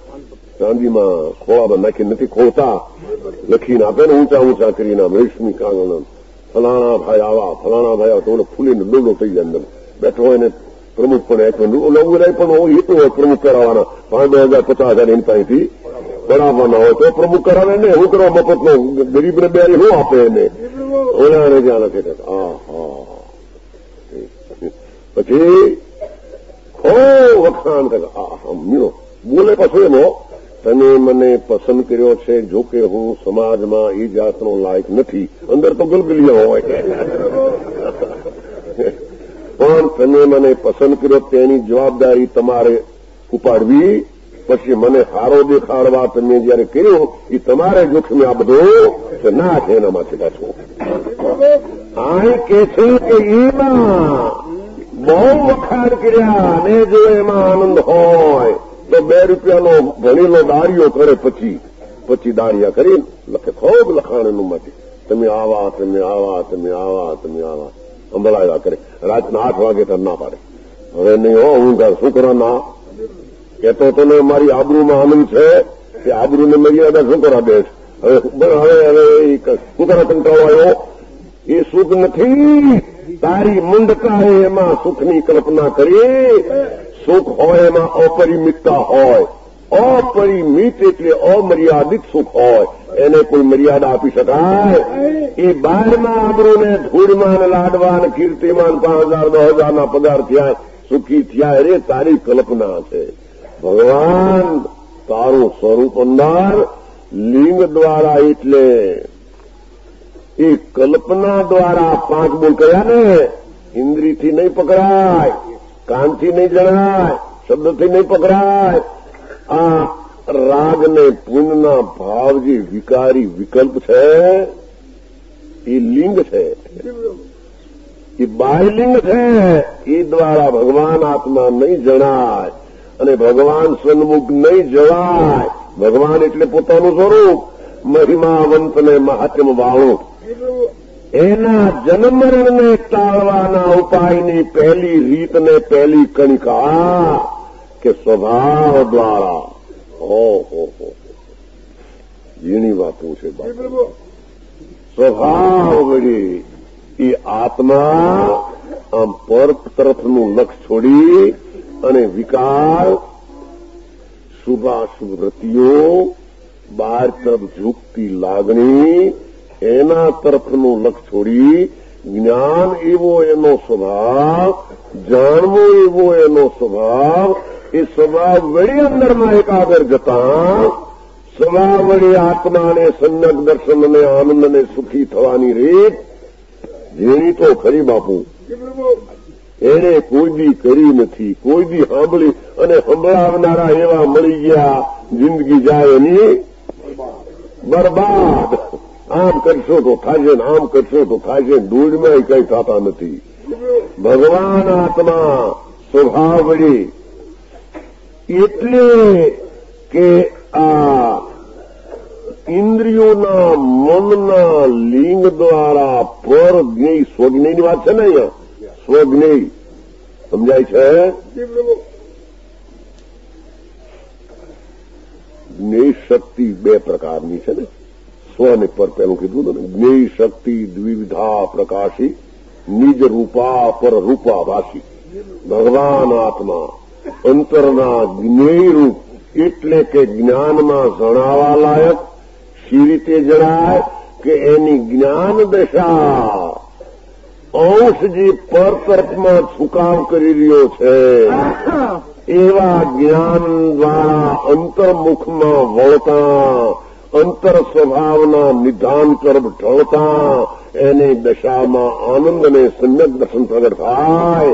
ચાંદીમાં ખોળામાં નાખી નથી ખોતા લખીને આપે ને ઊંચા ઊંચા કરીને રેશમી કાગળ ફલાણા ભાઈ આવા ફલાણા ભાઈ આવા, તો ઓલો ફૂલીને ડોડો થઈ જાય અંદર બેઠો હોય ને પ્રમુખ પણ ઓલા પણ હેતુ હોય પ્રમુખ કરાવવાના 5,000 50,000 એની પાસેથી બનાવવાના હોય તો પ્રમુખ કરાવે ને. હું કરવા મફતનો ગરીબને બે શું આપે એને ઓલાને જ્યાં નથી. પછી વખાણ કરે બોલે પાછું એનો તમે મને પસંદ કર્યો છે, જોકે હું સમાજમાં એ જાતનો લાયક નથી. અંદર તો ગલગલિયા હોય પણ તમે મને પસંદ કર્યો તેની જવાબદારી તમારે ઉપાડવી. પછી મને હારો દેખાડવા તમે જયારે કર્યું એ તમારે જોખમે આ બધું ના છે એનામાંથી પાછું આ કે છે કે એમાં બહુ વખાણ કર્યા ને જો એમાં આનંદ હોય તો 2 રૂપિયાનો ભણેલો દાળીઓ કરે પછી દાળિયા કરી લખે ખૂબ લખાણ એનું માંથી તમે આવા તમે આવા તમે આવા તમે આવા અંબળાવ્યા કરે. રાતના 8 વાગે તો ના પાડે. હવે નહીં હો હું શું કરવા ના કહેતો તો ને મારી આબરૂમાં આનંદ છે કે આબરૂને મર્યાદા શું કરવા દે છે. હવે શું કરવા કંટાળો આવ્યો? એ સુખ નથી. તારી મુંડકાએ એમાં સુખની કલ્પના કરી. સુખ હોય એમાં અપરિમિતતા હોય. અપરિમિત એટલે અમર્યાદિત સુખ હોય. એને કોઈ મર્યાદા આપી શકાય? એ 12માં આબરૂને ધૂળમાં લાડવાન કીર્તિમાન 5,000 10,000 ના પગાર થયા સુખી થયા. અરે તારી કલ્પના છે. ભગવાન તારું સ્વરૂપ અંદર લિંગ દ્વારા એટલે એ કલ્પના દ્વારા 5 બોલ કર્યા ને ઇન્દ્રિયથી નહીં પકડાય, કાનથી નહીં જણાય, શબ્દથી નહીં પકડાય. આ રાગ ને પુણ્યના ભાવ જે વિકારી વિકલ્પ છે એ લિંગ છે, એ બાહ્યલિંગ છે. એ દ્વારા ભગવાન આત્મા નહીં જણાય અને ભગવાન સન્મુખ નહીં જવાય. ભગવાન એટલે પોતાનું સ્વરૂપ મહિમાવંત ને મહાત્મ વાળું. એના જન્મરણને ટાળવાના ઉપાયની પહેલી રીત ને પહેલી કણિકા કે સ્વભાવ દ્વારા. ઝીણી વાતું છે સ્વભાવ વળી એ આત્મા આમ પર તરફનું લક્ષ છોડી અને વિકાર શુભાશુભ વૃત્તિઓ બહાર તરફ ઝૂકતી લાગણી એના તરફનું લક્ષ છોડી જ્ઞાન એવો એનો સ્વભાવ, જાણવો એવો એનો સ્વભાવ. એ સ્વભાવ વળી અંદરમાં એકાગ્ર જતા સ્વભાવ વળી આત્માને સમ્યક દર્શન અને આનંદને સુખી થવાની રીત જેની તો ખરી બાપુ એને કોઈ દી કરી નથી. કોઈ દી સાંભળી અને સંભળાવનારા એવા મળી ગયા જિંદગી જાય એની બરબાદ. આમ કરશો તો થાય છે, આમ કરશો તો થાય છે. દૂધમાં કઈ થતા નથી. ભગવાન આત્મા સ્વભાવ વળી એટલે કે આ ઇન્દ્રિયોના મનના લિંગ દ્વારા પર જ્ઞેય સ્વજ્ઞેયની વાત છે ને અહીંયા સ્વજ્ઞેય સમજાય છે. જ્ઞેય શક્તિ 2 પ્રકારની છે ને. સ્વ ને પર પેલું કીધું ને. જ્ઞેય શક્તિ દ્વિવિધા પ્રકાશી નિજ રૂપા પર રૂપા ભાષી. ભગવાન આત્મા અંતરના જ્ઞેય રૂપ એટલે કે જ્ઞાનમાં જણાવા લાયક. શી રીતે જણાય કે એની જ્ઞાન દશા અંશ જે પર તરફમાં છુકાવ કરી રહ્યો છે એવા જ્ઞાન દ્વારા અંતર્મુખમાં વળતા અંતર સ્વભાવના નિધાન તરફ ઢળતા એની દશામાં આનંદ અને સમ્યક દર્શન પ્રગટ થાય.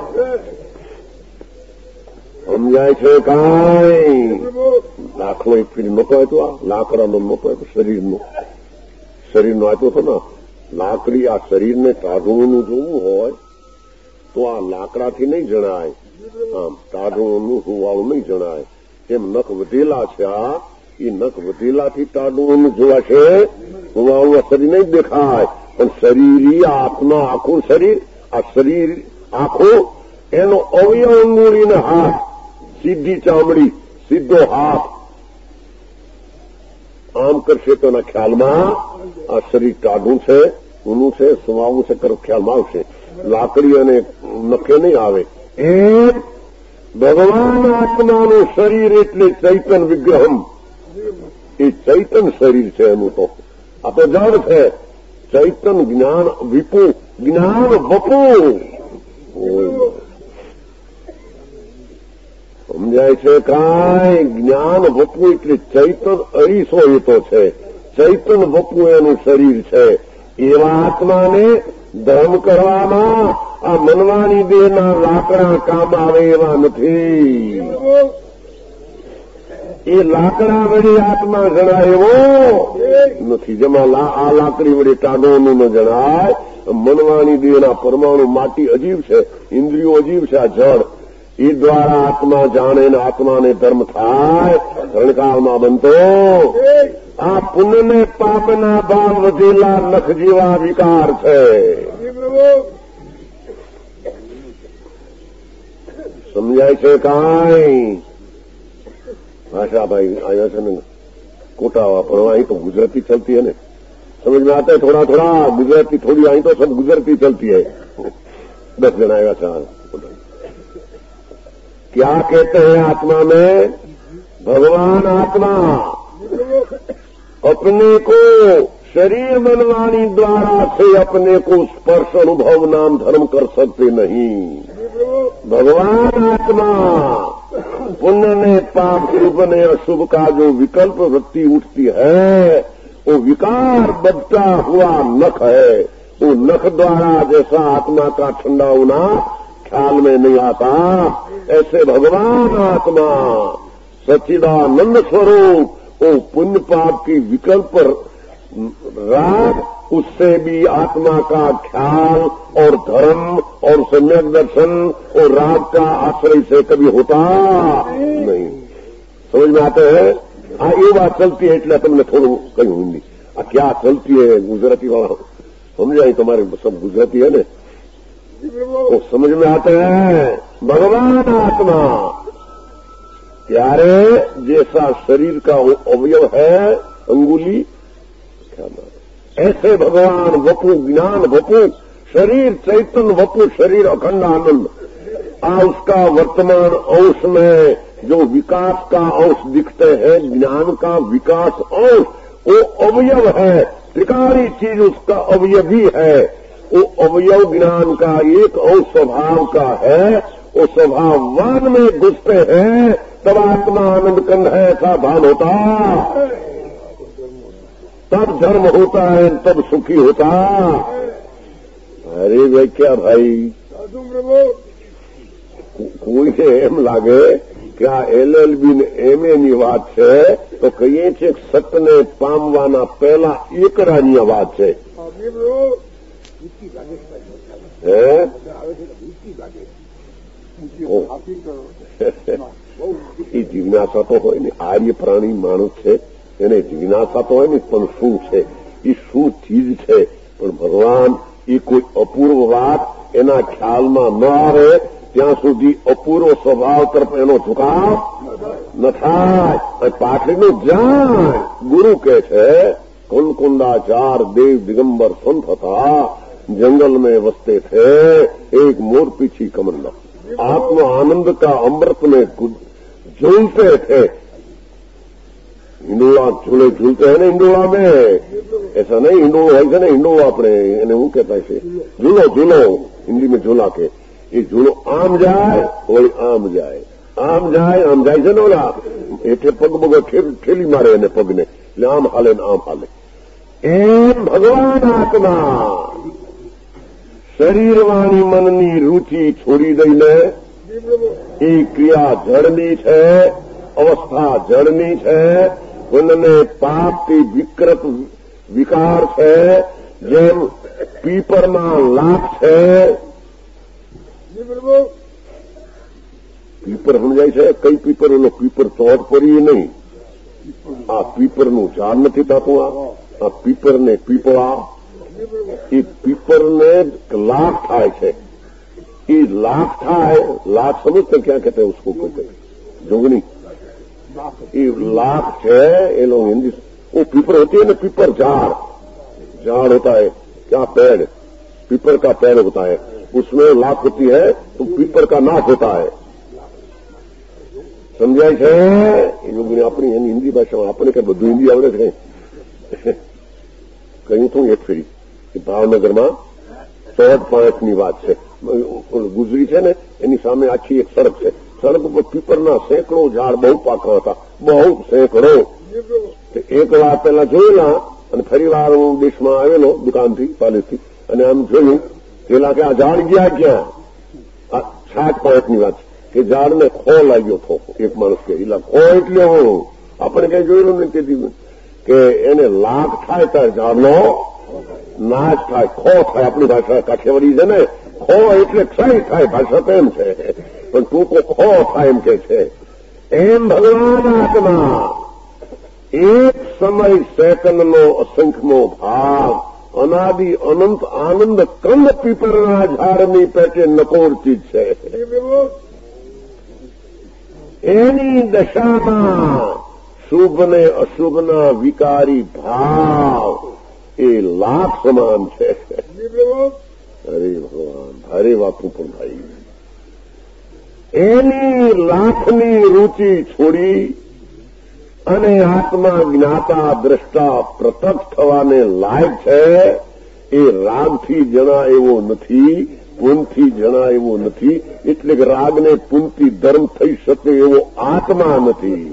સમજાય છે કાંઈ? દાખલો એક ફીર નહોતો આપ્યો. આ લાકડાનો નહોતો આપ્યો. શરીરનો આપ્યો હતો ને. લાકડી આ શરીરને ટાઢુંનું જોવું હોય તો આ લાકડાથી નહીં જણાય. આમ ટાઢુંનું હુવાળું નહીં જણાય. એમ નખ વધેલા છે. આ એ નખ વધેલાથી ટાઢુંનું જોવાશે. હુવાળું આ શરીર નહીં દેખાય પણ શરીરી આત્મા આખું શરીર, આ શરીર આખું એનો અવયવ અંગુળીને હાથ, સીધી ચામડી, સીધો હાથ આમ કરશે તો એના ખ્યાલમાં આ શરીર ટાઢું છે ઊનું છે સુવાવું છે કરો ખ્યાલમાં આવશે. લાકડી અને નખે નહીં આવે. એ ભગવાન આત્માનું શરીર એટલે ચૈતન વિગ્રહમ. એ ચૈતન શરીર છે એનું તો. આ તો જડ છે. ચૈતન જ્ઞાન વિપુ જ્ઞાન વપુ. સમજાય છે કાંઈ? જ્ઞાન વપુ એટલે ચૈતન અરીસો એ તો છે. ચૈતન વપુ એનું શરીર છે. એવા આત્માને ધર્મ કરવામાં આ મનવાની દેહના લાકડા કામ આવે એવા નથી. એ લાકડા વડે આત્મા જણાય એવો નથી. જેમાં આ લાકડી વડે ટાઢોનું ન જણાય. મનવાની દેહના પરમાણુ માટી અજીવ છે, ઇન્દ્રિયો અજીવ છે. આ જળ એ દ્વારા આત્મા જાણે ને આત્માને ધર્મ થાય. રણકાળમાં બનતો આ પુણ્યને પાપના ભાવ વધેલા નખ જેવા વિકાર છે. સમજાય છે કાંઈ? ભાષાભાઈ આવ્યા છે ને કોટા વાપરવા. અહીં તો गुजराती चलती है ना, समझ में आता है थोड़ा थोड़ा. गुजराती थोड़ी आई तो सब गुजराती चलती है. 10 जन आएगा था. क्या कहते हैं आत्मा में? भगवान आत्मा अपने को शरीर मनवाणी द्वारा से अपने को स्पर्श अनुभव नाम धर्म कर सकते नहीं. भगवान आत्मा पुण्य ने पाप शुभ ने अशुभ का जो विकल्प वृत्ति उठती है वो विकार बदता हुआ नख है. वो नख द्वारा जैसा आत्मा का ठंडा होना ख्याल में नहीं आता, ऐसे भगवान आत्मा सच्चिदानंद स्वरूप वो पुण्य पाप की विकल्प राग उससे भी आत्मा का ख्याल और धर्म और सम्यक दर्शन और राग का आश्रय से कभी होता नहीं. समझ में आते हैं? ये बात चलती है એટલે તમને થોડું કહ્યું हिंदी. क्या चलती है गुजराती वाला समझाई? तुम्हारे सब गुजराती है ना, वो समझ में आते हैं. भगवान आत्मा प्यारे जैसा शरीर का अवयव है अंगुली, क्या नाम, ऐसे भगवान वपु ज्ञान वपु शरीर चैतन वपु शरीर अखंड आनंद. उसका वर्तमान अंश में जो विकास का अंश दिखते हैं, ज्ञान का विकास अंश, वो अवयव है. त्रिकारी चीज उसका अवयव ही है. वो अवयव ज्ञान का एक अंश स्वभाव का है. वो स्वभाववान में घुसते हैं तब आत्मा आनंद कंद है ऐसा भान होता, तब धर्म होता है, तब सुखी होता. अरे भाई क्या भाई કોઈને એમ લાગે કે આ LLB ને MA ની વાત છે તો કહીએ છીએ સતને પામવાના પહેલા એકરાની વાત છે. એ જિજ્ઞાસા તો હોય ને, આર્ય પ્રાણી માણસ છે એને જિજ્ઞાસા તો હોય ને, પણ શું છે એ શું ચીજ છે? પણ ભગવાન એ કોઈ અપૂર્વ વાત એના ખ્યાલમાં ન આવે ત્યાં સુધી અપૂર્વ સ્વભાવ તરફ એનો ઝુકાવ ન થાય. પાટલીનું જાણ ગુરુ કહે છે कुंडाचार देव दिगंबर संत था, जंगल में बसते थे, एक मोर पीछी कमंडा आत्म आनंद का अमृत में झूलते थे. हिंडोला झूले झूलते हैं ना हिंडोला में, ऐसा नहीं हिंडोलो है ना, हिंडोला अपने એને હું કહેતા છે झूलो झूलो हिंदी में झूला के. ये झूलो आम जाए वही आम जाए, आम जाए છે ને ઓલા એઠે પગ બગો ઠેલી મારે એને પગને એટલે આમ હાલે ને આમ હાલે. એમ ભગવાન આત્મા શરીર વાણી મનની રૂચિ છોડી દઈને એ ક્રિયા જળની છે, અવસ્થા જળની છે, પુણ્યને પાપથી વિકૃત વિકાર છે. જેમ પીપરમાં લાખ છે, પીપર સમજાય છે કઈ પીપર? ઓલો પીપર ચોટ પડી નહીં, આ પીપરનું ઝાડ નથી થતું. આ પીપરને પીપળા, એ પીપરને લાખ થાય છે. એ લાખ થાય, લાખ સમજते क्या कहते हैं उसको? कहते जोगनी. ये लाख है ये लोग हिंदी. वो पीपर होती है ना, पीपर झाड़, झाड़ होता है क्या पेड़, पीपल का पेड़ होता है, उसमें लाख होती है तो पीपल का नाश होता है. સમજાય છે? એ લોકોને આપણી એની હિન્દી ભાષામાં આપણે કઈ બધું હિન્દી આવડે છે કઈ? કહ્યું હતું એક ફેરી કે ભાવનગરમાં 105ની વાત છે. ગુજરી છે ને એની સામે આખી એક સડક છે. સડક ઉપર પીપળના સેંકડો ઝાડ બહુ પાકા હતા, બહુ સેંકડો. એક વાર પહેલા જોયેલા અને ફરી વાર હું દેશમાં આવેલો દુકાનથી પાલેથી અને આમ જોયું પેલા કે આ ઝાડ ગયા ક્યાં? 65ની વાત કે ઝાડને ખો લાગ્યો હતો. એક માણસ કે એટલે ખો એટલે હું આપણે કઈ જોયેલું નથી તેથી કે એને લાખ થાય ત્યારે ઝાડનો નાશ થાય, ખો થાય. આપણી ભાષા કાઠિયાવાડી છે ને, ખો એટલે ક્ષય થાય, ભાષા તો એમ છે, પણ ટૂંકો ખો થાય એમ કે છે. એમ ભગવાન આત્મા એક સમય સેકન્ડનો અસંખ્યનો ભાગ અનાદિ અનંત આનંદ કંદ પીપળના ઝાડની પેટે નકોર ચીજ છે. એની દશામાં શુભ ને અશુભના વિકારી ભાવ એ લાખ સમાન છે. અરે ભગવાન, ભારે વાતું પણ ભાઈ. એની લાખની રૂચિ છોડી અને આત્મા જ્ઞાતા દ્રષ્ટા પ્રત્યક્ષ થવાને લાયક છે. એ રાગથી જણા એવો નથી, પુણ્યથી જણા એવો નથી, એટલે કે રાગને પુણ્યથી ધર્મ થઈ શકે એવો આત્મા નથી.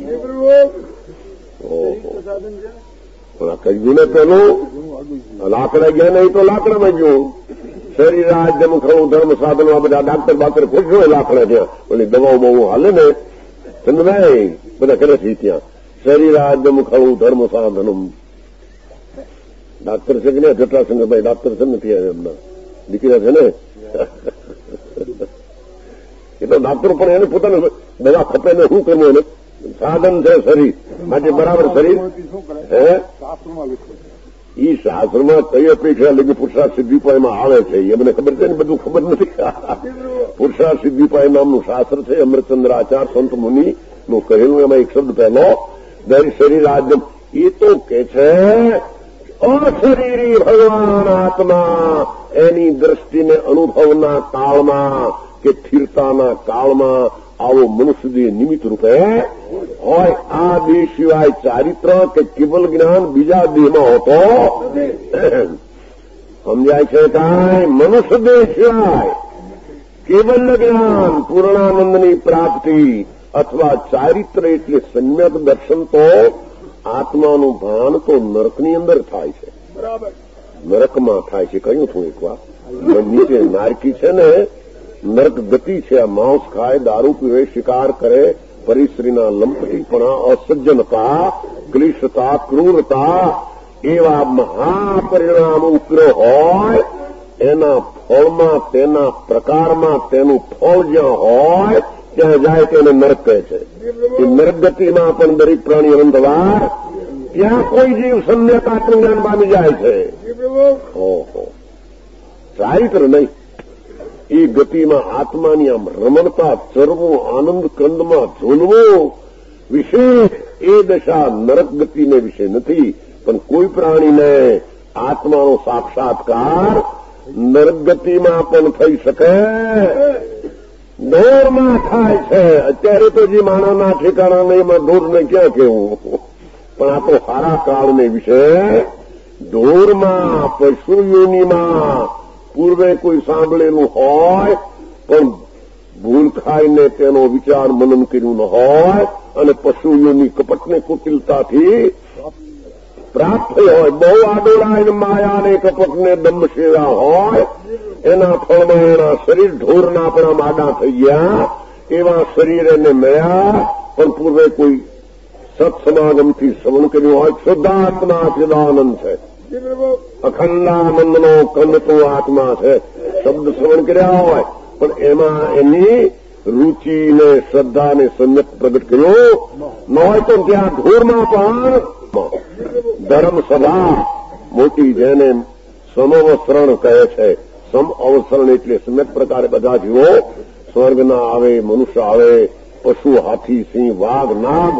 પણ કહ્યું ને પેલું લાકડા ગયા નહીં તો લાકડામાં ગયું. શરીર રાજ્યમ ખરું ધર્મ સાધનો આ બધા ડાક્ટર બાક્ટર ખુશ હોય લાકડા ત્યાં, પેલી દવાઓ બહુ હાલે ને ચંદ્રભાઈ બધા કરે છે ત્યાં. શરીર રાજ્યમ ખરું ધર્મ સાધનો ડાક્ટર છે કે નહીં? જટાશંકરભાઈ ડાક્ટર છે નથી એમના દીકરા છે ને, એ તો ડાક્ટરો પણ એને પોતાને દવા ખપે ને શું કરવું? એને સાધન છે શરીર માટે બરાબર શરીર. ઈ શાસ્ત્રમાં કઈ અપેક્ષા લઈને પુરુષાર્થ સિદ્ધિપાયમાં આવે છે એ મને ખબર છે ને, બધું ખબર નથી. પુરુષાર્થ સિદ્ધિપાય નામનું શાસ્ત્ર છે, અમૃતચંદ્રાચાર સંત મુનિ નું કહેલું. એમાં એક શબ્દ પહેલો દરેક શરીર આજ્ઞમ એ તો કે છે અશરીરી ભગવાન આત્મા એની દ્રષ્ટિને અનુભવના કાળમાં કે સ્થિરતાના કાળમાં આવો મનુષ્ય દેહ નિમિત્ત રૂપે હોય. આ દેહ સિવાય ચારિત્ર કે કેવલ જ્ઞાન બીજા દેહમાં હોતો સમજાય છે કાંઈ? મનુષ્ય દેહ સિવાય કેવલ જ્ઞાન પૂર્ણાનંદની પ્રાપ્તિ અથવા ચારિત્ર એટલે સમ્યક દર્શન તો આત્માનું ભાન તો નરકની અંદર થાય છે, નરકમાં થાય છે. કહ્યું છું એક વાર, નીચે નારકી છે ને નરક ગતિ છે. આ માંસ ખાય, દારૂ પીવે, શિકાર કરે, પરિશ્રીના લંપટીપણા, અસજ્જનતા, ક્લિષ્ટતા, ક્રૂરતા એવા મહાપરિણામ ઉગ્ર હોય એના ફળમાં, તેના પ્રકારમાં તેનું ફળ જ્યાં હોય ત્યાં જાય તેને નરક કહે છે. એ નરક ગતિમાં પણ દરેક પ્રાણી અનંતવાર ત્યાં કોઈ જીવ સમ્યક આત્મજ્ઞાન પામી જાય છે. ઓહો, ચારિત્ર નહીં, એ ગતિમાં આત્માની આમ રમણતા, ચરવું, આનંદ કંદમાં ઝૂલવું વિશેષ એ દશા નરક ગતિને વિશે નથી. પણ કોઈ પ્રાણીને આત્માનો સાક્ષાત્કાર નરક ગતિમાં પણ થઈ શકે, ઢોરમાં થાય છે. અત્યારે તો જે માણાના ઠેકાણા નહીં, એમાં ઢોરને ક્યાં કહેવું? પણ આ તો સારા કાળને વિશે ઢોરમાં, પશુ યોનિમાં પૂર્વે કોઈ સાંભળેલું હોય પણ ભૂલ ખાઈને તેનો વિચાર મનન કર્યું ન હોય અને પશુઓની કપટને કુટિલતાથી પ્રાપ્ત થઈ હોય, બહુ આડોળાઈને માયાને કપટને દંભ સેવા હોય, એના ફળમાં એના શરીર ઢોરના આપણા માડા થઈ ગયા. એવા શરીર એને મળ્યા પણ પૂર્વે કોઈ સત્સમાગમથી શ્રવણ કર્યું હોય. શુદ્ધાત્મા ચિદાનંદ છે, અખંડાનંદનો કંદ તો આત્મા છે. શબ્દ શ્રવણ કર્યા હોય પણ એમાં એની રૂચિને શ્રદ્ધાને સમ્યક પ્રગટ કર્યો ન હોય તો ત્યાં ઢોરમાં પણ ધર્મ સભા મોટી, જેને સમવસરણ કહે છે. સમ અવસરણ એટલે સમ્યક પ્રકારે બધા જીવો સ્વર્ગના આવે, મનુષ્ય આવે, પશુ, હાથી, સિંહ, વાઘ, નાગ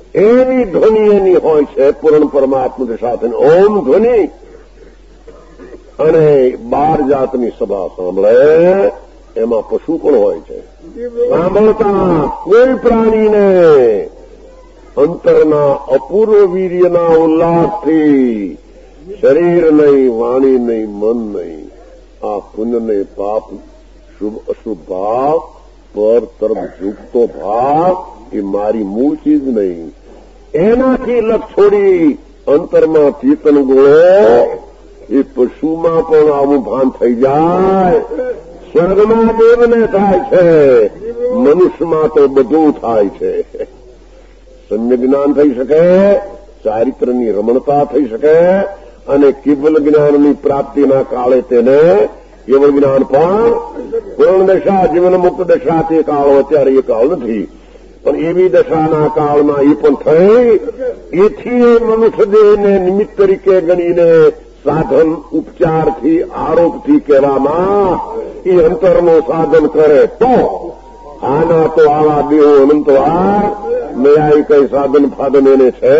એવી ધ્વનિ એની હોય છે પૂર્ણ પરમાત્મા સાથે. ઓમ ધ્વનિ અને 12 જાતની સભા સાંભળે એમાં પશુ પણ હોય છે. સાંભળતા કોઈ પ્રાણીને અંતરના અપૂર્વ વીર્યના ઉલ્લાસથી શરીર નહીં, વાણી નહીં, મન નહીં, આ પુણ્ય ને પાપ, શુભ અશુભ ભાવ, પર તરફ ઝૂકતો ભાવ એ મારી મૂળ ચીજ નહીં. એનાથી લક્ષ છોડી અંતરમાં ચેતન ગોળો એ પશુમાં પણ આવું ભાન થઈ જાય. સ્વર્ગમાં દેવને થાય છે, મનુષ્યમાં તો બધું થાય છે. સમ્યક જ્ઞાન થઈ શકે, ચારિત્રની રમણતા થઈ શકે અને કેવલ જ્ઞાનની પ્રાપ્તિના કાળે તેને કેવળ જ્ઞાન પણ પૂર્ણ દશા, જીવન મુક્ત દશા તે કાળો અત્યારે એ કાળ નથી, પણ એવી દશાના કાળમાં એ પણ થઈ. એથી મનુષ્ય દેહને નિમિત્ત તરીકે ગણીને સાધન ઉપચારથી, આરોપથી કહેવામાં એ અંતરનું સાધન કરે તો આના તો આવા દેહો અનંતવાર મેં કઈ સાધન ફાધન એને છે.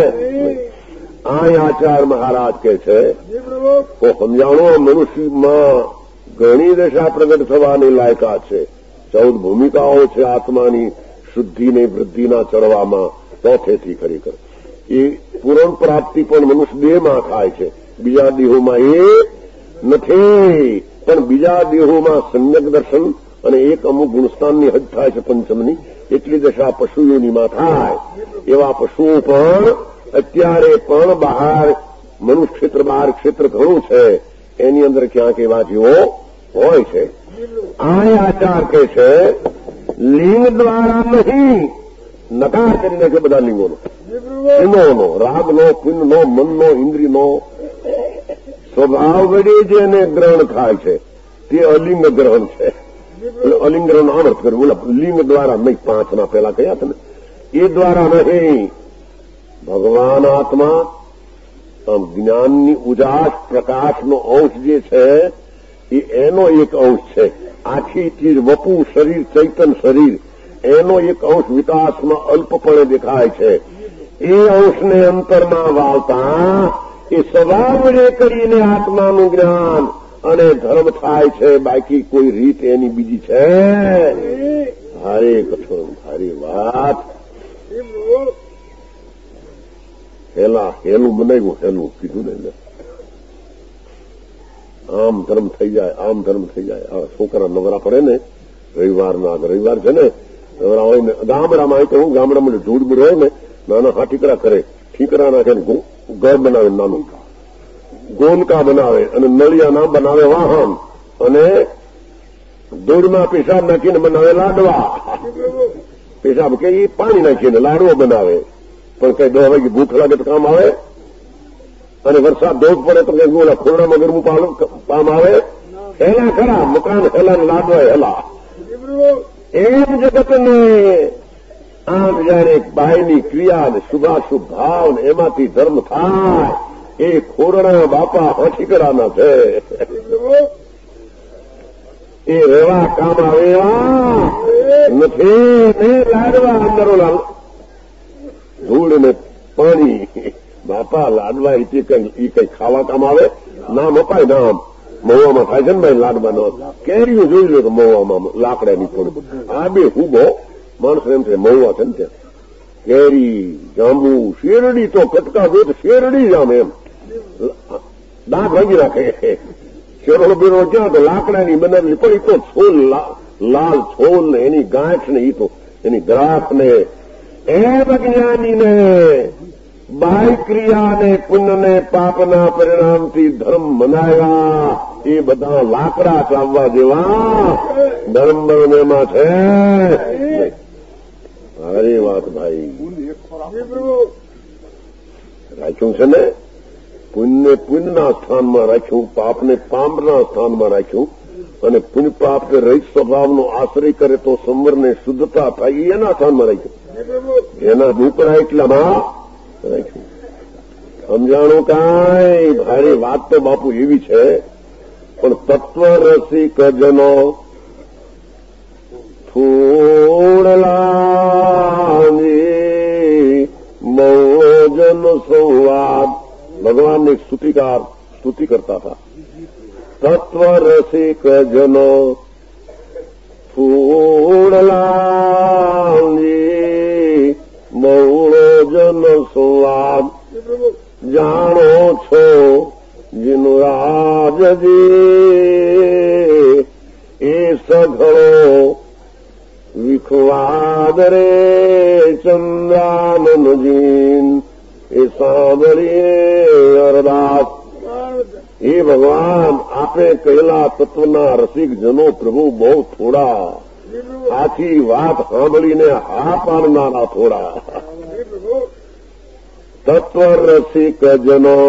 આ આચાર મહારાજ કે છે તો સમજાણો મનુષ્યમાં ઘણી દશા પ્રગટ થવાની લાયકાત છે. 14 ભૂમિકાઓ છે આત્માની શુદ્ધિને વૃદ્ધિના ચડવામાં. ચોથેથી ખરેખર એ પૂર્ણ પ્રાપ્તિ પણ મનુષ્ય દેહમાં થાય છે, બીજા દેહોમાં એ નથી. પણ બીજા દેહોમાં સમ્યક દર્શન અને એક અમુક ગુણસ્થાનની હદ થાય છે પંચમની, એટલી દશા પશુઓનીમાં થાય. એવા પશુઓ પણ અત્યારે પણ બહાર મનુષ્ય ક્ષેત્ર, બહાર ક્ષેત્ર ઘણું છે, એની અંદર ક્યાંક એવા જીવો હોય છે. આ આચાર કે છે લિંગ દ્વારા નહીં, નકાર કરી નાખે બધા લિંગોનો, ઇન્દ્રિયોનો, રાગનો, પુણ્યનો, મનનો, ઇન્દ્રિયનો સ્વભાવ વડે જેને ગ્રહણ થાય છે તે અલિંગ ગ્રહણ છે. અલિંગ ગ્રહણ અનર્થ કર્યું, લિંગ દ્વારા નહીં, 5 પહેલા કહ્યા તમે, એ દ્વારા નહીં. ભગવાન આત્મા જ્ઞાનની ઉજાસ પ્રકાશનો અંશ જે છે એ એનો એક અંશ છે. આખી ચીજ વપુ શરીર, ચૈતન શરીર, એનો એક અંશ વિકાસમાં અલ્પપણે દેખાય છે. એ અંશને અંતરમાં વાવતા એ સ્વભાવ વડે કરીને આત્માનું જ્ઞાન અને ધર્મ થાય છે. બાકી કોઈ રીત એની બીજી છે? હારે કથન, હારી વાત. હેલું બનાવ્યું, હેલું કીધું ને, આમ ધર્મ થઈ જાય, આમ ધર્મ થઈ જાય. આ છોકરા નવરા પડે ને, રવિવાર છે ને, નવરા હોય ને, ગામડામાં હોય તો હું ગામડામાં ધૂળ હોય ને, નાના હાટીકરા કરે, ઠીકરા નાખે, ઘર બનાવે, નાનું ગોલકા બનાવે અને નળિયા ના બનાવે વાહન, અને ધૂળમાં પેશાબ નાખીને બનાવે લાડવા. પેશાબ કે એ પાણી નાખીને લાડવો બનાવે. પણ કઈ 10 વાગે ભૂખ લાગે તો કામ આવે, અને વરસાદ ધોધ પડે તો કઈ ઓલા ખોરડામાં ગરમું કામ આવે. હેલા ખરા, મકાન હેલા, લાડવા હેલા. એમ જગતને આમ જાણે બાયની ક્રિયા ને શુભાશુભ ભાવ ને એમાંથી ધર્મ થાય, એ ખોરડા બાપા હઠીકરાના છે. એ રેવા કામ આવે એવા નથી ને. લાડવા અંદર ધૂળ ને પાણી, બાપા લાડવા એ કઈ ખાવા કામ આવે? નામ અપાય, નામ મહુવામાં થાય છે ને ભાઈ લાડવાનો. કેરીઓ જોઈ લો તો મહુવામાં લાકડાની થોડું આ બે હુબો માણસ એમ છે. મહુવા છે ને ત્યાં કેરી, જાંબુ, શેરડી તો કટકા જો શેરડી જામ એમ દાંત ભાંગી નાખે. શેરડો બેરો ક્યાં તો લાકડાની બનાવેલી, પણ એ તો છોલ, લાલ છોલ ને એની ગાંઠ ને એ તો એની ગ્રાફ ને એમ અજ્ઞાનીને બાહ્ય ક્રિયાને, પુણ્યને, પાપના પરિણામથી ધર્મ મનાવ્યા એ બધા લાકડા ચાવવા જેવા ધર્મ એમાં છે. અરે વાત ભાઈ, રાખ્યું છે ને, પુણ્યને પુણ્યના સ્થાનમાં રાખ્યું, પાપને પાપના સ્થાનમાં રાખ્યું, અને પુણ્ય પાપને રહિત સ્વભાવનો આશ્રય કરે તો સંવરને શુદ્ધતા થાય એના સ્થાનમાં રાખ્યું. એના દુકડા એટલામાં રાખ્યું. સમજાણું કાંઈ ભારે વાત તો બાપુ એવી છે, પણ તત્વ રસિક જનો થોડલાની મોજન સંવાદ. ભગવાનને સ્તુતિ કરતા હતા. તત્વ રસિક જનો ફૂડલાજી બહુળો જન સંવાદ જાણો છો જીનું રાજજી એ સઘળો વિખવાદ રે ચંદ્રાનંદજીન એ સાંભળીએ અરદાસ. એ ભગવાન આપે કહેલા તત્વના રસિક જનો પ્રભુ બહુ થોડા, આથી વાત સાંભળીને હા પાડનારા થોડા. તત્વ રસિક જનો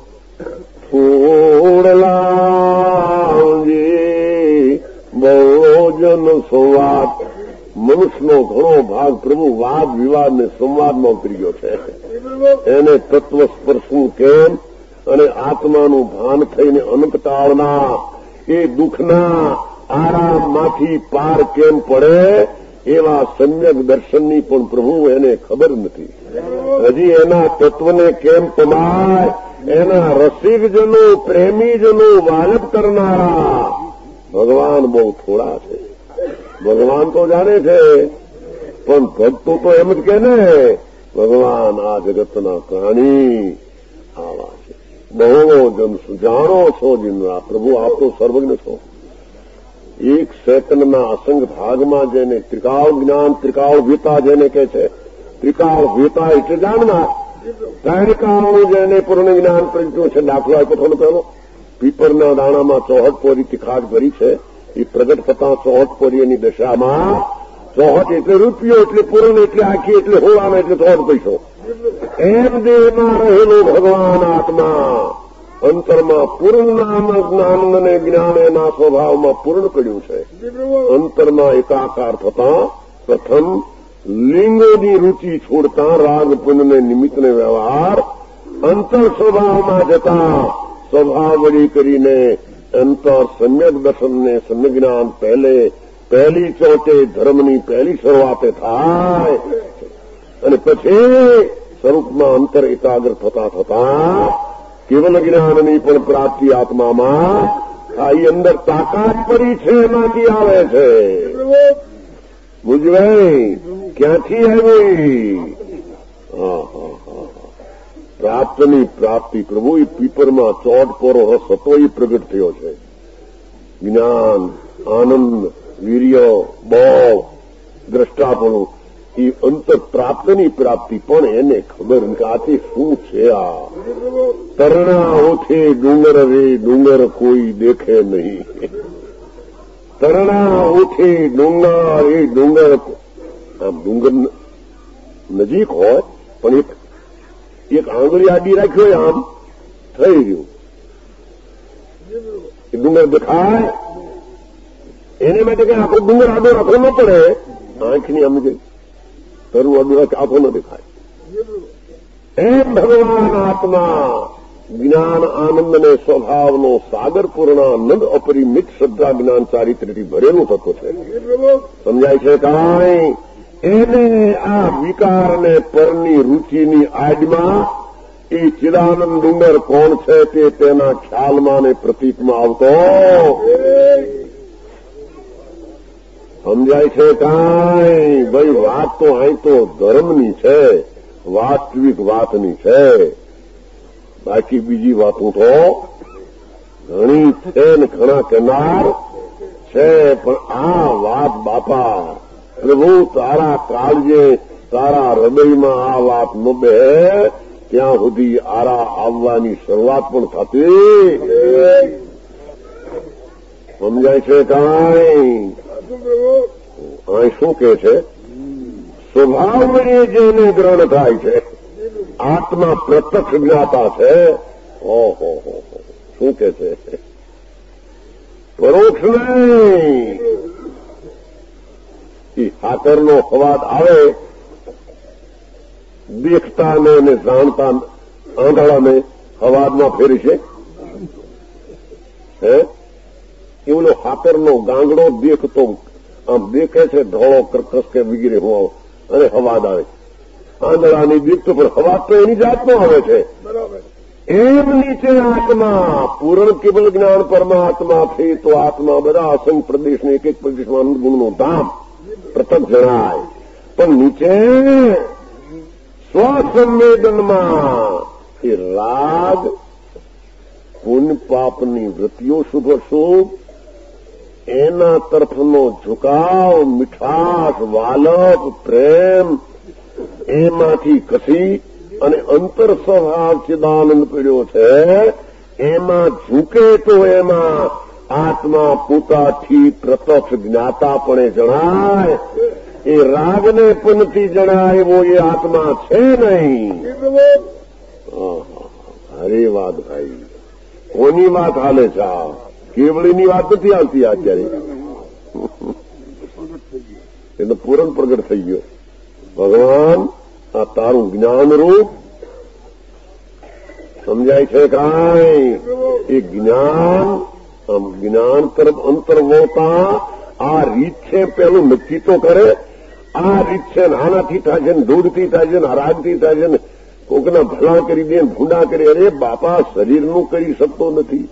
ફૂડલાજી બહુજન સંવાદ. મનુષ્યનો ઘણો ભાગ પ્રભુ વાદ વિવાદ ને સંવાદમાં ઉતરી ગયો છે. એને તત્વ સ્પર્શનું કેમ અને આત્માનું ભાન થઈને અનંતકાળના એ દુઃખના આરામમાંથી પાર કેમ પડે એવા સમ્યક દર્શનની પણ પ્રભુ એને ખબર નથી. હજી એના તત્વને કેમ પમાય એના રસિકજનો પ્રેમીજનો વાલપ કરનારા ભગવાન બહુ થોડા છે. ભગવાન તો જાણે છે, પણ ભક્તો તો એમ જ કે ને ભગવાન આ જગતના પ્રાણી આવા છે. બહુ જન જાણો છો જીનરા પ્રભુ આપ તો સર્વજ્ઞ છો. એક સેકન્ડના અસંગ ભાગમાં જેને ત્રિકાળ જ્ઞાન ત્રિકાળ વેતા જેને કહે છે, ત્રિકાળ વેતા એટલે જાણનાર. ત્રિકાળનું જેને પૂર્ણ જ્ઞાન પ્રજ્ઞો છે. દાખલો આપ્યો થોડો પહેલો, પીપરના દાણામાં 64 પોરી તીખાટ ભરી છે. એ પ્રગટ થતા 64 પોરીની દશામાં 64 એટલે રૂપિયો એટલે પૂર્ણ એટલે આખી એટલે હોવાનો એટલે 64 પૈસો. એમ દેહમાં રહેલો ભગવાન આત્મા અંતરમાં પૂર્ણ જ્ઞાન અને જ્ઞાન એના સ્વભાવમાં પૂર્ણ પડ્યું છે. અંતરમાં એકાકાર થતા પ્રથમ લિંગોની રૂચિ છોડતા રાગ પુણ્યને નિમિત્તને વ્યવહાર અંતર સ્વભાવમાં જતા સ્વભાવ વળી કરીને અંતર સમ્યક દર્શનને સમ્યક જ્ઞાન પહેલી ચોટે ધર્મની પહેલી શરૂઆતે થાય અને પછી સ્વરૂપમાં અંતર એકાગ્ર થતા થતા કેવલ જ્ઞાનની પણ પ્રાપ્તિ આત્મામાં આ અંદર તાકાત પડી છે એમાંથી આવે છે. બુજવાઈ ક્યાંથી આવી? પ્રાપ્તની પ્રાપ્તિ પ્રભુ એ પીપરમાં ચોટ પોરો રસ હતો એ પ્રગટ થયો છે. જ્ઞાન આનંદ વીર્ય બોવ દ્રષ્ટાપણું એ અંતર પ્રાપ્તની પ્રાપ્તિ પણ એને ખબર કે આથી શું છે. આ તરણા ઓથે ડુંગર રે ડુંગર કોઈ દેખે નહીં. તરણા ઓથે ડુંગર એ ડુંગર આમ ડુંગર નજીક હોય પણ એક આંગળી આડી રાખ્યો હોય આમ થઈ રહ્યું એ ડુંગર દેખાય એને માટે કે આખો ડુંગર આડો રાખવો ન પડે. આંખની આમ ગઈ તરું આડું રાખે આંખો ન દેખાય. એમ ભગવાન આત્મા જ્ઞાન આનંદ અને સ્વભાવનો સાગર પૂર્ણાનંદ અપરિમિત શ્રદ્ધા જ્ઞાન ચારિત્રથી ભરેલું તત્વ છે. સમજાય છે કાંઈ? એને આ વિકારને પરની રૂચિની આડમાં એ ચિદાનંદ ડુંગર કોણ છે તે તેના ખ્યાલમાં ને પ્રતીકમાં આવતો સમજાય છે કાંઈ? ભાઈ વાત તો અહીં તો ધર્મની છે, વાસ્તવિક વાતની છે. બાકી બીજી વાતો તો ઘણી છે ને ઘણા કહેનાર છે, પણ આ વાત બાપા પ્રભુ તારા કાળજે તારા હૃદયમાં આ વાત ન બે ત્યાં સુધી આરા આવવાની શરૂઆત પણ થતી. સમજાય છે કાંઈ? અહીં શું કે છે? સ્વભાવ વડે જેને ગ્રહણ થાય છે આત્મા પ્રત્યક્ષ જ્ઞાતા છે. ઓહો શું કે છે? પરોક્ષ નહીં. હાકરનો અવાજ આવે દેખતા ને જાણતા આંધળાને અવાજમાં ફેરી છે. એવલો હાકરનો ગાંગડો દેખતો આમ દેખે છે ધોળો કર્કશ કે વગેરે હોવો અને અવાજ આવે. આંધળાની દીકતો પણ અવાજ તો એની જાતનો આવે છે. એમ નીચે આત્મા પૂર્ણ કેવલ જ્ઞાન પરમાત્માથી તો આત્મા બધા અસંગ પ્રદેશને એક એક પ્રદેશમાં અનંત ગુણનું ધામ પૃથક જણાય. પણ નીચે સ્વસંવેદનમાં એ રાગ, પુણ્ય પાપની વૃત્તિઓ શુભ અશુભ એના તરફનો ઝુકાવ, મીઠાશ, વાલપ, પ્રેમ એમાંથી કસી અને અંતર સ્વભાવ ચિદાનંદ પીડ્યો છે એમાં ઝૂકે તો એમાં આત્મા પોતાથી પ્રત્યક્ષ જ્ઞાતાપણે જણાય. એ રાગને પુનથી જણાય એવો એ આત્મા છે નહીં. અરે વાત ભાઈ, કોની વાત હાલે છે? કેવળીની વાત નથી આવતી અત્યારે. એ તો પૂરણ પ્રગટ થઈ ગયો. ભગવાન આ તારું જ્ઞાનરૂપ સમજાય છે કાંઈ? એ જ્ઞાન તરફ અંતર્વોતા આ રીત છે. પેલું નક્કી તો કરે. આ રીત છે નાનાથી થાય છે, દૂધથી થાય છે, હરાગથી થાય છે, કોકના ભલા કરી દે, ભૂંડા કરી. અરે બાપા, શરીરનું કરી શકતો નથી.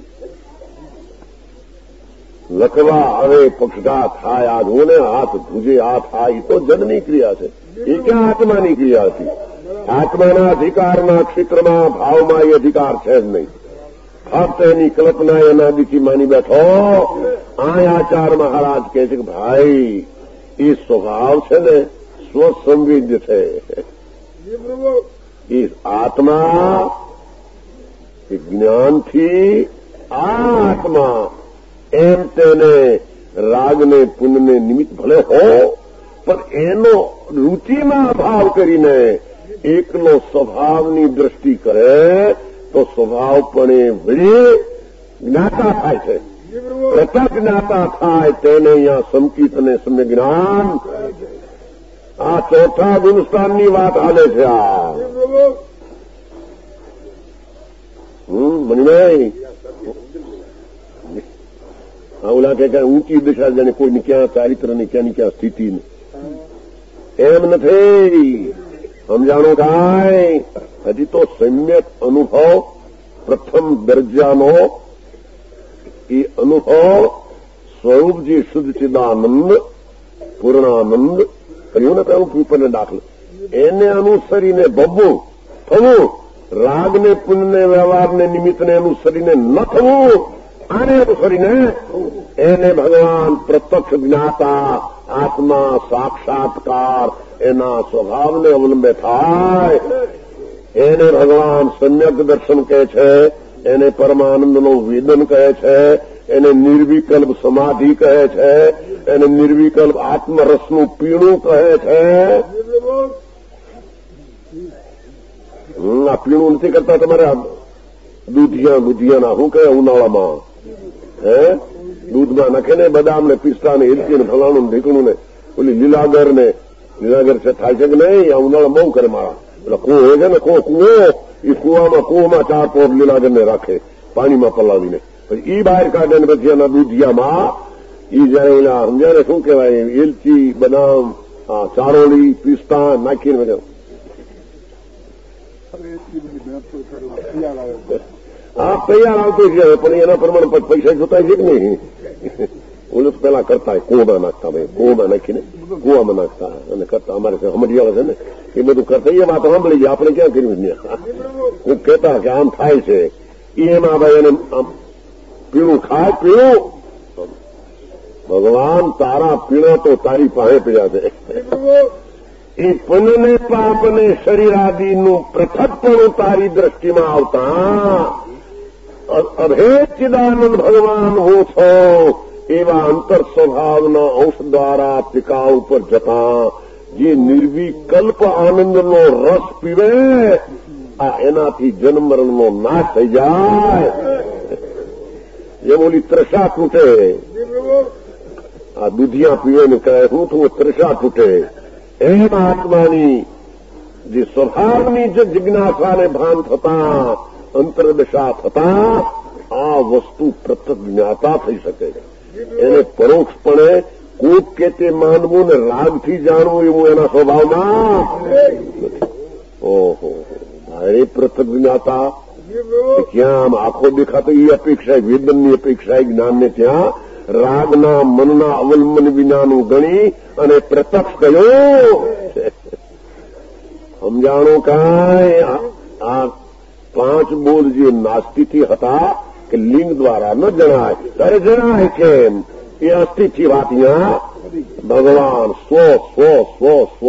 લખવા આવે, પક્ષઘાત થાય, આ જોને હાથ ધ્રુજે, આ થાય, તો જડની ક્રિયા છે. એ ક્યાં આત્માની ક્રિયા હતી? આત્માના અધિકારના ક્ષેત્રમાં ભાવમાં એ અધિકાર છે જ નહીં. ફક્ત એની કલ્પના એના દીથી માની બેઠો. આ આચાર મહારાજ કહે છે કે ભાઈ એ સ્વભાવ છે ને સ્વસંવેદ્ય છે. એ આત્મા એ જ્ઞાનથી આ આત્મા એમ તેને રાગને પુણ્યને નિમિત્ત ભલે હો, પણ એનો રૂચિમાં ભાવ કરીને એકનો સ્વભાવની દ્રષ્ટિ કરે તો સ્વભાવપણે વળી જ્ઞાતા થાય છે. પ્રત્યક્ષ જ્ઞાતા થાય તેને અહીંયા સંકિત અને સમ્યક જ્ઞાન. આ ચોથા ગુણસ્થાનની વાત હાલે છે. આ મનીભાઈ ઓલા કે ઊંચી દિશા જાણે કોઈની ક્યાં ચારિત્રની ક્યાંની ક્યાં સ્થિતિની એમ નથી. સમજાણો કાંઈ? હજી તો સમ્યક અનુભવ પ્રથમ દરજાનો એ અનુભવ સ્વરૂપજી શુદ્ધ ચિદાનંદ પૂર્ણાનંદ કહ્યું ને પેલું ઉપરને દાખલ એને અનુસરીને ભવવું થવું, રાગને પુણ્યને વ્યવહારને નિમિત્તને અનુસરીને ન થવું, આને અનુસરીને એને ભગવાન પ્રત્યક્ષ જ્ઞાતા આત્મા સાક્ષાત્કાર એના સ્વભાવને અવલંબે થાય. એને ભગવાન સમ્યક દર્શન કહે છે, એને પરમાનંદનું વેદન કહે છે, એને નિર્વિકલ્પ સમાધિ કહે છે, એને નિર્વિકલ્પ આત્મરસનું પીણું કહે છે. આ પીણું નથી કરતા તમારે દૂધિયાના શું કહે ઉનાળામાં દૂધમાં નાખે ને બદામ ને પિસ્તા ને એલચી ને ફલાણું ઢીકણું ને ઓલી લીલાગર છે થાય છે કે નહીં? આ ઉનાળા બહુ કરે મારા એટલે કુવો હોય છે ને કુવો એ કુવામાં 4 પોર લીલાગર ને રાખે પાણીમાં પલાવીને પછી ઈ બહાર કાઢે ને પછી એના દૂધિયામાં ઈ જયારે ઓલા સમજાય ને શું કહેવાય એલચી બદામ ચારોળી પિસ્તા નાખીને બધા હા તૈયાર આવતો જ પણ એના પ્રમાણે પૈસા જોતા છે કે નહીં? ઓલું પેલા કરતા કુવામાં નાખતા ભાઈ કુવામાં નાખીને કુવામાં નાખતા અને કરતા અમારે સમજ્યા છે ને એ બધું કરતા. એ વાત સાંભળી ગયા આપણે ક્યાં કર્યું? હું કહેતા કે આમ થાય છે એમાં ભાઈ એને પીણું ખાય પીણું. ભગવાન તારા પીણા તો તારી પાસે પીડ્યા છે. એ પુણ્યને પાપને શરીર આદિનું પૃથકપણું તારી દ્રષ્ટિમાં આવતા અભેદ ચિદાનંદ ભગવાન હું છો એવા અંતર સ્વભાવના અંશ દ્વારા ટીકા ઉપર જતા જે નિર્વિકલ્પ આનંદનો રસ પીવે આ એનાથી જન્મ મરણનો નાશ થઈ જાય. જેમ ઓલી ત્રષા તૂટે, આ દૂધિયા પીવે ને કહે હું તું ત્રષા તૂટે, એમ આત્માની જે સ્વભાવની જે જિજ્ઞાસાને ભાન થતા અંતરદશા થતા આ વસ્તુ પ્રત્યક્ષ જ્ઞાતા થઈ શકે. એને પરોક્ષપણે કોક કે તે માનવું ને રાગથી જાણવું એવું એના સ્વભાવમાં નથી. ઓહો ભાઈ પ્રત્યક્ષ જ્ઞાતા ક્યાં આમ આંખો દેખાતો એ અપેક્ષા, વેદનની અપેક્ષા જ્ઞાનને ત્યાં રાગના મનના અવલંબન વિનાનું ગણી અને પ્રત્યક્ષ કયો સમજાણું કાંઈ. આ 5 બોધ જે નાસ્તિથી હતા કે લિંગ દ્વારા ન જણાય, ત્યારે જણાય કેમ? એ અસ્થિથી વાત અહીંયા ભગવાન સ્વ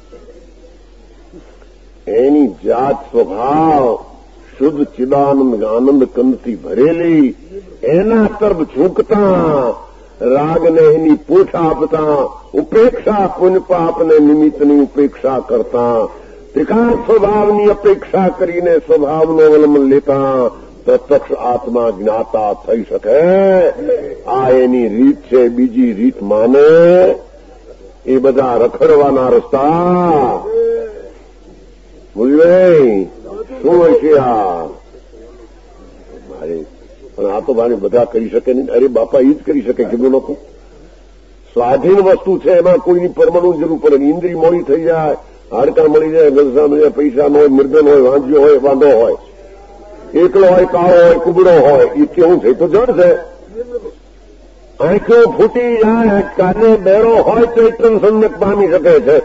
એની જાત સ્વભાવ શુદ્ધ ચિદાનંદ આનંદ કંદથી ભરેલી, એના તરફ ઝૂકતા, રાગને એની પૂછ આપતા, ઉપેક્ષા પુણ્ય પાપને નિમિત્તની ઉપેક્ષા કરતા, ત્રિકાળ સ્વભાવની અપેક્ષા કરીને સ્વભાવનો અવલંબન લેતા પ્રત્યક્ષ આત્મા જ્ઞાતા થઈ શકે. આ એની રીત છે. બીજી રીત માને એ બધા રખડવાના રસ્તા. બોલ્યું શું હોય છે આ? પણ આ તો મારે બધા કરી શકે નહીં. અરે બાપા એ જ કરી શકે, કીધું નતું. સ્વાધીન વસ્તુ છે, એમાં કોઈની પરમાણુ જરૂર પડે. ઇન્દ્રિય મોડી થઈ જાય, હાડકા મળી જાય, ગલસા મળી જાય, પૈસા ન હોય, મૃદન હોય, વાંચ્યો હોય, વાંધો હોય, એકલો હોય, કાળો હોય, કુબડો હોય, એ કેવું છે તો જડ છે. આંખો ફૂટી જાય, કાને બેરો હોય તો એકદમ સમ્યક પામી શકે છે.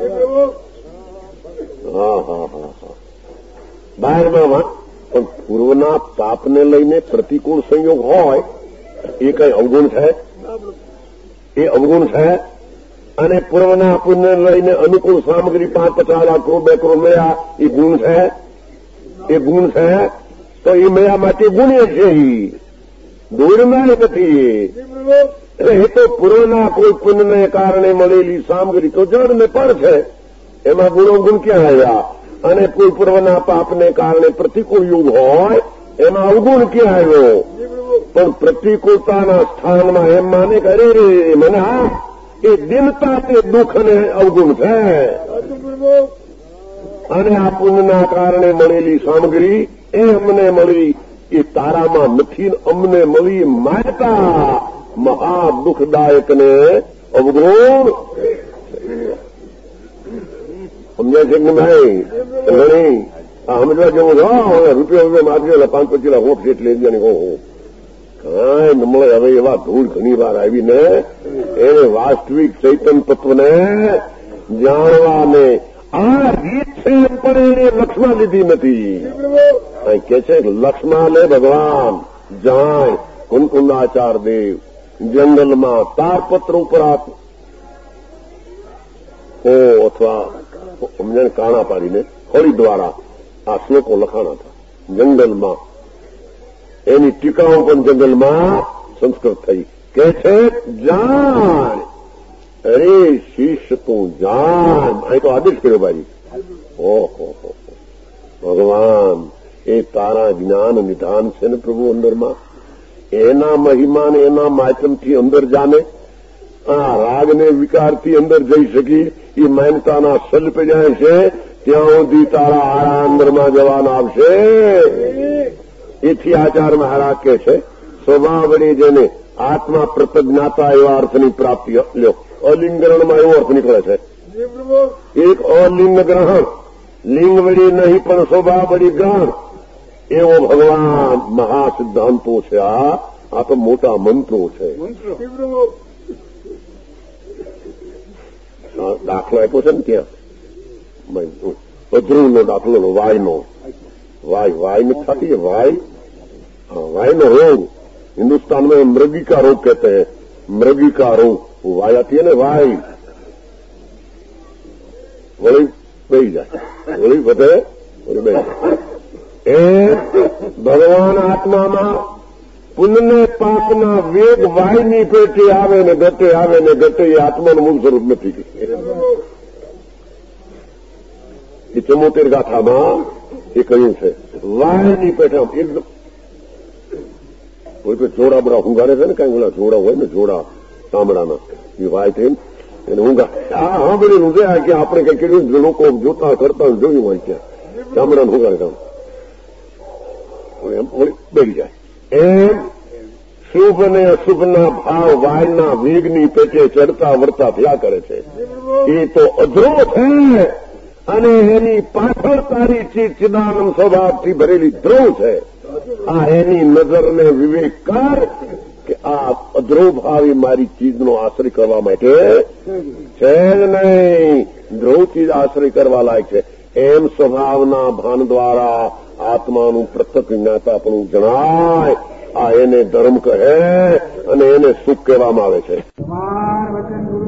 બહારમાં પણ પૂર્વના પાપને લઈને પ્રતિકૂળ સંયોગ હોય એ કઈ અવગુણ છે? એ અવગુણ છે. અને પૂર્વના પુણ્યને લઈને અનુકૂળ સામગ્રી 5-50 લાખ કરોડ 2 કરોડ મળ્યા, એ ગુણ છે? એ ગુણ છે. તો એ મળ્યા માટે ગુણ્ય છે. દૂરમાં નથી. એ તો પૂર્વના કોઈ પુણ્યને કારણે મળેલી સામગ્રી તો જડ ને પર છે. એમાં ગુણો ગુણ ક્યાં આવ્યા? અને કોઈ પૂર્વના પાપને કારણે પ્રતિકૂળ યુગ હોય એમાં અવગુણ ક્યાં આવ્યો? પણ પ્રતિકૂળતાના સ્થાનમાં એમ માને કે અરે રે મને એ દિનતા તે દુઃખ અને અવગુણ છે. અને આ પુણ્યના કારણે મળેલી સામગ્રી એ અમને મળી, એ તારામાં નથી, અમને મળી માયતા મહા દુઃખદાયક ને અવગુણ. સમજાય છે કે ભાઈ? ઘણી આ સમજવા જેવું રૂપિયા મારી 5-25 લાખ હોપ એટલે એટલે કાંઈ ન મળે. હવે એવા ધૂળ ઘણી વાર આવીને એને વાસ્તવિક ચૈતન્ય તત્વને જાણવાને આ રીત છે પણ એને લક્ષમાં લીધી નથી. કે છે લક્ષમાં લે ભગવાન જાય કુંકુંદાચાર દેવ જંગલમાં તારપત્ર ઉપર અથવા સમજણ કાણા પાડીને હોળી દ્વારા આ શ્લોકો લખાણા હતા. જંગલમાં એની ટીકાઓ પણ જંગલમાં સંસ્કૃત થઈ. કે છે જાણ, અરે શિષ્ય તું જાણ. અહીં તો આદેશ કર્યો ભાઈ. ઓહો ભગવાન એ તારા જ્ઞાન નિધાન છે ને પ્રભુ અંદરમાં. એના મહિમાને એના માધ્યમથી અંદર જાને. આ રાગને વિકારથી અંદર જઈ શકી એ માનતાના સલ્પ જાય છે ત્યાં સુધી તારા હારા અંદરમાં જવાના આવશે. એથી આચાર મહારાજ કે છે સ્વભાવ વડે જેને આત્મા પ્રતજ્ઞાતા એવા અર્થની પ્રાપ્તિ લ્યો. અલિંગગ્રહણમાં એવો અર્થ નીકળે છે. એક અલિંગ ગ્રહણ, લિંગ વળી નહીં પણ સ્વભાવ વળી ગ્રહણ, એવો ભગવાન મહાસિદ્ધાંતો છે. આ તો મોટા મંત્રો છે. દાખલો આપ્યો છે ને ત્યાં અધ્રુવનો દાખલો, વાયનો. वाय में खाती है वाय में रोग हिंदुस्तान में मृगी का रोग कहते हैं. मृगी का रोग वाय आती है ना वाय वही बही जाए वही વધે વળી બહી જાય. એ ભગવાન આત્મામાં પુણ્યને પાપના વેગ વાયની પેટે આવે ને ઘટે એ આત્માનું મૂળ સ્વરૂપ નથી. એ 74 ગાથામાં એ કહ્યું છે વાયની પેટે એકદમ કોઈ કોઈ જોડા બડા હુંગાડે છે ને કઈ ઓલા જોડા હોય ને જોડા ચામડાના એ વાય થઈને એને ઊંઘા હા બધું છે કે આપણે કઈ કર્યું લોકો જોતા કરતા જોયું હોય ત્યાં ચામડાને હુંગાડે એમ બેસી જાય. એમ શુભ અને અશુભના ભાવ વાયના વેગની પેટે ચડતા વર્તા થયા કરે છે. એ તો અધ્રો છે અને એની પાછળ તારી ચિદાનંદ સ્વભાવથી ભરેલી ધ્રુવ છે. આ એની નજરને વિવેક કર કે આ અધ્રુવભાવી મારી ચીજનો આશ્રય કરવા માટે છે જ નહીં, ધ્રુવ ચીજ આશ્રય કરવા લાયક છે. એમ સ્વભાવના ભાન દ્વારા આત્માનું પ્રત્યક્ષ જ્ઞાતાપણું જણાય. આ એને ધર્મ કહે અને એને સુખ કહેવામાં આવે છે. તમાર વચન